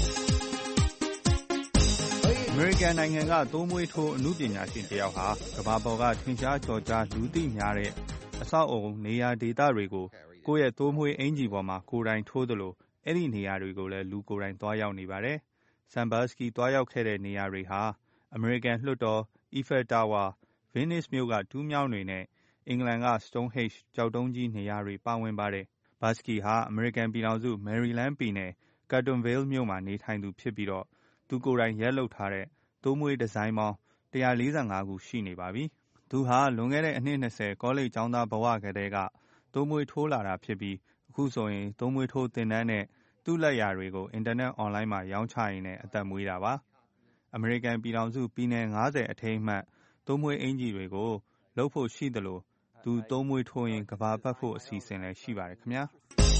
အမေရိကန်နိုင်ငံကသိုးမွေးထိုးအမှုပညာရှင်တယောက်ဟာကမ္ဘာပေါ်ကထင်ရှားကျော်ကြားလူသိများတဲ့အဆောက်အုံနေရာဒေသတွေကိုကိုယ့်ရဲ့သိုးမွေးအင်ဂျီပေါ်မှာကိုယ်တိုင်ထိုးသလိုအဲ့ဒီနေရာတွေကိုလည်းလူကိုယ်တိုင်သွားရောက်နေပါတယ်ဆမ်ဘာစကီသွားရောက်ခဲ့တဲ့နေရာတွေဟာအမေရိကန်လွှတ်တော်အီဖယ်တာဝါဗင်းနစ်မြို့ကတူးမြောင်းတွေနဲ့အင်္ဂလန်က Stonehenge ကျောက်တုံးကြီးနေရာတွေပါဝင်ပါတယ်။ဘာစကီဟာအမေရိကန်ပြည်ထောင်စုမယ်ရီလန်းပြည်နယ်ကတ်တွန်ဗေးလ်မြို့မှာနေထိုင်သူဖြစ်ပြီးတော့သူကိုယ်တိုင်ရက်လုပ်ထားတဲ့သိုးမွေးဒီဇိုင်းပေါင်း145ခုရှိနေပါပြီ။သူဟာလွန်ခဲ့တဲ့အနှစ်20ကောလိပ်ကျောင်းသားဘဝကတည်းကသိုးမွေးထိုးလာတာဖြစ်ပြီးအခုဆိုရင်သိုးမွေးထိုးသင်တန်းနဲ့သူ့လက်ရာတွေကိုအင်တာနက်အွန်လိုင်းမှာရောင်းချရင်းနဲ့အသက်မွေးတာပါ။အမေရိကန်ပြည်ထောင်စုပြည်နယ်90အထိမ်းအမှတ်သိုးမွေးအင်ဂျီတွေကိုလုပ်ဖို့ရှိသလိုသူသိုးမွေးထိုးရင်ကဘာပတ်ဖို့အစီအစဉ်လည်းရှိပါတယ်ခင်ဗျာ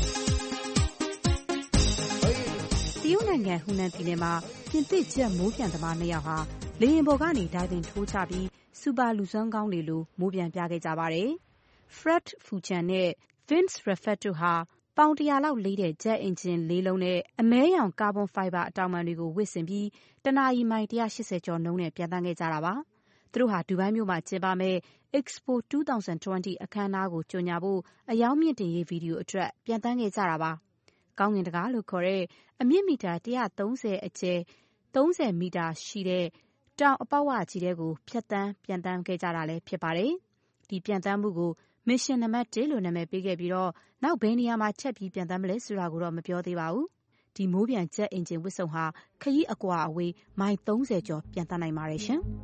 တရုတ်နိုင်ငံဟူနန်ပြည်နယ်မှာပြင်သစ်ချက်မိုးပြန်သမား2ယောက်ဟာလေယာဉ်ပေါ်ကနေဒိုင်ဗင်ထိုးချပြီးစူပါလူစွမ်းကောင်းတွေလိုမိုးပြန်ပြခဲ့ကြပါတယ်။ Fred Fuchan နဲ့ Vince Raffet တို့ဟာပေါင်100လောက်လေးတဲ့ဂျက်အင်ဂျင်၄လုံးနဲ့အမဲရောင်ကာဗွန်ဖိုင်ဘာအတောင်ပံတွေကိုဝစ်ဆင်ပြီးတနာရီမိုင်180ကျော်နှုန်းနဲ့ပြန်တန်းခဲ့ကြတာပါ။သူတို့ဟာဒူဘိုင်းမြို့မှာကျင်းပမဲ့ Expo 2020အခမ်းအနားကိုကြော်ညာဖို့အယောင်မြင့်တင်ရေးဗီဒီယိုအတွက်ပြန်တန်းခဲ့ကြတာပါ။ကောင်းကင်တကားလို့ခေါ်တဲ့အမြင့်မီတာ130အကျယ်30မီတာရှိတဲ့တောင်အပေါက်ဝကြီးတဲ့ကိုဖြတ်တန်းပြန်တန်းခဲ့ကြတာလည်းဖြစ်ပါတယ်။ဒီပြန်တန်းမှုကိုမစ်ရှင်နံပါတ်1လို့နာမည်ပေးခဲ့ပြီးတော့နောက်ဘယ်နေရာမှာချက်ပြီးပြန်တန်းမလဲဆိုတာကိုတော့မပြောသေးပါဘူး။ဒီမိုးပြန်ဂျက်အင်ဂျင်ဝစ်စုံဟာခရီးအကွာအဝေးမိုင်30ကျော်ပြန်တန်းနိုင်ပါတယ်ရှင်။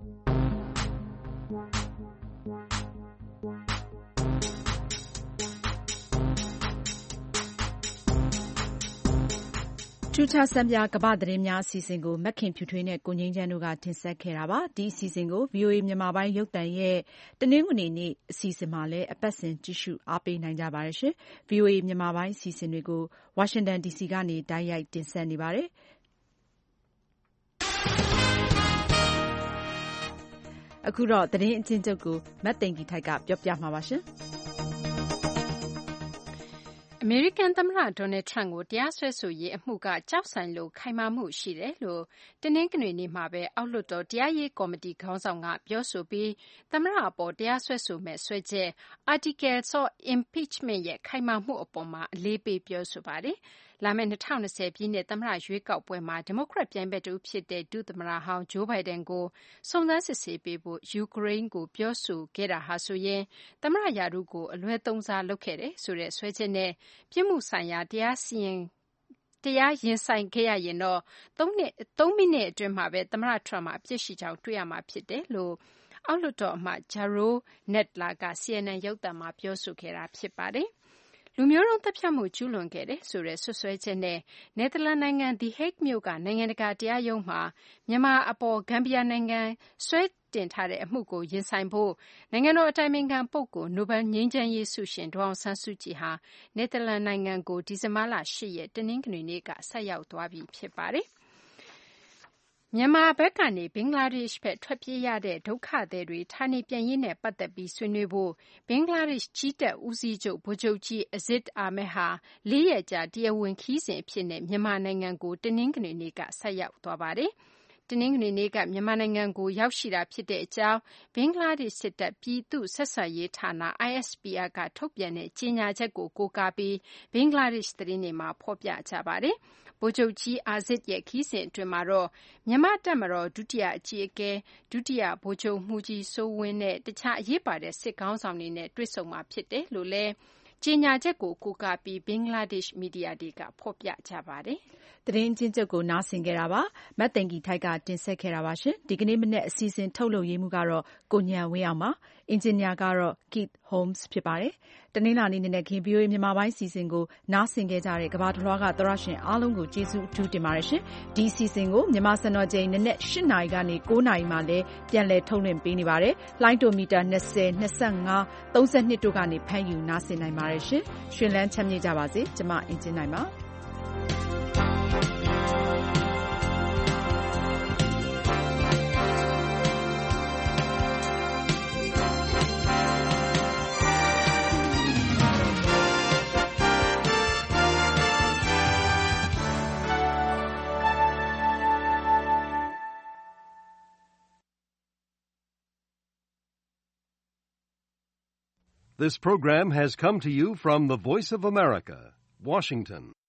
ထူးခြားဆန်းပြကမ္ဘာသတင်းများအစီအစဉ်ကိုမခင်ဖြူထွေးနဲ့ကိုငိမ့်ချမ်းတို့ကတင်ဆက်ခဲ့တာပါ။ဒီအစီအစဉ်ကို VOA မြန်မာပိုင်းရုပ်သံရဲ့တနင်္ဂနွေနေ့အစီအစဉ်မှာလည်းအပတ်စဉ်ကြည့်ရှုအားပေးနိုင်ကြပါတယ်ရှင်။ VOA မြန်မာပိုင်းအစီအစဉ်တွေကိုဝါရှင်တန် DC ကနေတိုက်ရိုက်တင်ဆက်နေပါတယ်။အခုတော့သတင်းအကျဉ်းချုပ်ကိုမတ်သိင်္ဂီထိုက်ကပြောပြမှာပါရှင်။အမေရိကန်သမ္မတ Donald Trump ကိုတရားစွဲဆိုရေးအမှုကကျောက်ဆိုင်လိုခိုင်မာမှုရှိတယ်လို့တနင်္ဂနွေနေ့မှာပဲအောက်လွှတ်တော်တရားရေးကော်မတီခေါင်းဆောင်ကပြောဆိုပြီးသမ္မတအပေါ်တရားစွဲဆိုမဲ့စွဲချက် Articles of Impeachment ရဲ့ခိုင်မာမှုအပေါ်မှာအလေးပေးပြောဆိုပါတယ်။လာမယ့်2020ပြည့်နှစ်သမ္မတရွေးကောက်ပွဲမှာဒီမိုကရက်ပြိုင်ဘက်တူဖြစ်တဲ့ဒုသမ္မတဟောင်း Joe Biden ကိုစုံစမ်းစစ်ဆေးပေးဖို့ယူကရိန်းကိုပြောဆိုခဲ့တာဟာဆိုရင်သမ္မတရာထူးကိုအလွဲသုံးစားလုပ်ခဲ့တယ်ဆိုတဲ့စွဲချက်နဲ့ပြစ်မှုဆိုင်ရာတရားရင်ဆိုင်ခဲ့ရရင်တော့3မိနစ်အတွင်းမှာပဲသမ္မတ Trump မှာအပြစ်ရှိကြောင်းတွေ့ရမှာဖြစ်တယ်လို့အောက်လွှတ်တော်အမတ် Jerrold Nadler က CNN ရုပ်သံမှာပြောဆိုခဲ့တာဖြစ်ပါတယ်။လူမျိုးတုံးသတ်ဖြတ်မှုကျူးလွန်ခဲ့တယ်ဆိုတဲ့စွပ်စွဲချက်နဲ့နယ်သာလန်နိုင်ငံ The Hague မြို့ကနိုင်ငံတကာတရားရုံးမှာမြန်မာအပေါ်ဂမ်ဘီယာနိုင်ငံစွဲတင်ထားတဲ့အမှုကိုရင်ဆိုင်ဖို့နိုင်ငံတော်အတိုင်ပင်ခံပုဂ္ဂိုလ်နိုဘယ်ငြိမ်းချမ်းရေးဆုရှင်ဒေါ်အောင်ဆန်းစုကြည်ဟာနယ်သာလန်နိုင်ငံကိုဒီဇင်ဘာလ8ရက်တနင်္ဂနွေနေ့ကဆိုက်ရောက်သွားပြီဖြစ်ပါတယ်။မြန်မာဘက်ကနေဘင်္ဂလားဒေ့ရှ်ဘက်ထွက်ပြေးရတဲ့ဒုက္ခသည်တွေဌာနေပြန်ရေးနဲ့ပတ်သက်ပြီးဆွေးနွေးဖို့ဘင်္ဂလားဒေ့ရှ်ကြည်းတပ်ဦးစီးချုပ်ဗိုလ်ချုပ်ကြီး Aziz Ahmed ဟာ4ရက်ကြာတရားဝင်ခရီးစဉ်အဖြစ်နဲ့မြန်မာနိုင်ငံကိုတနင်္ဂနွေနေ့ကဆိုက်ရောက်သွားပါတယ်။တနင်္ဂနွေနေ့ကမြန်မာနိုင်ငံကိုရောက်ရှိတာဖြစ်တဲ့အကြောင်းဘင်္ဂလားဒေ့ရှ်စစ်တပ်ပြည်သူ့ဆက်ဆံရေးဌာန ISPR ကထုတ်ပြန်တဲ့ကြေညာချက်ကိုကိုးကားပြီးဘင်္ဂလားဒေ့ရှ်သတင်းတွေမှာဖော်ပြကြပါတယ်။ဗိုလ်ချုပ်ကြီး Aziz ရဲ့ခရီးစဉ်အတွင်းမှာတော့မြန်မာ့တပ်မတော်ဒုတိယအကြီးအကဲဒုတိယဗိုလ်ချုပ်မှူးကြီးစိုးဝင်းနဲ့တခြားအရေးပါတဲ့စစ်ခေါင်းဆောင်တွေနဲ့တွေ့ဆုံမှာဖြစ်တယ်လို့လည်းကြေညာချက်ကိုကိုးကားပြီးဘင်္ဂလားဒေ့ရှ်မီဒီယာတွေကဖော်ပြကြပါတယ်။သတင်းအကျဉ်းချုပ်ကိုနားဆင်ခဲ့တာပါ။မတ်သိင်္ဂီထိုက်ကတင်ဆက်ခဲ့တာပါရှင်။ဒီကနေ့မနေ့အစီအစဉ်ထုတ်လုပ်ရေးမှုကတော့ကိုညံဝင်းအောင်ပါ။အင်ဂျင်နီယာကတော့ Keith Holmes ဖြစ်ပါတယ်။ တနင်္လာနေ့နက်ခင်း VOA မြန်မာပိုင်းအစီအစဉ်ကိုနားဆင်ခဲ့ကြတဲ့ကမ္ဘာတလွှားကသောတရှင်အားလုံးကိုကျေးဇူးအထူးတင်ပါတယ်ရှင်။ဒီအစီအစဉ်ကိုမြန်မာစံတော်ချိန်နနက် 8 နာရီကနေ 9 နာရီမှလည်းပြန်လည်ထုတ်လွှင့်ပေးနေပါတယ်။လိုင်းဒိုမီတာ 20, 25, 32 တို့ကနေဖမ်းယူနားဆင်နိုင်ပါတယ်ရှင်။ရွှင်လန်းချမ်းမြေ့ကြပါစေ။ကျွန်မအင်ဂျင်နိုင်ပါ။ This program has come to you from the Voice of America, Washington.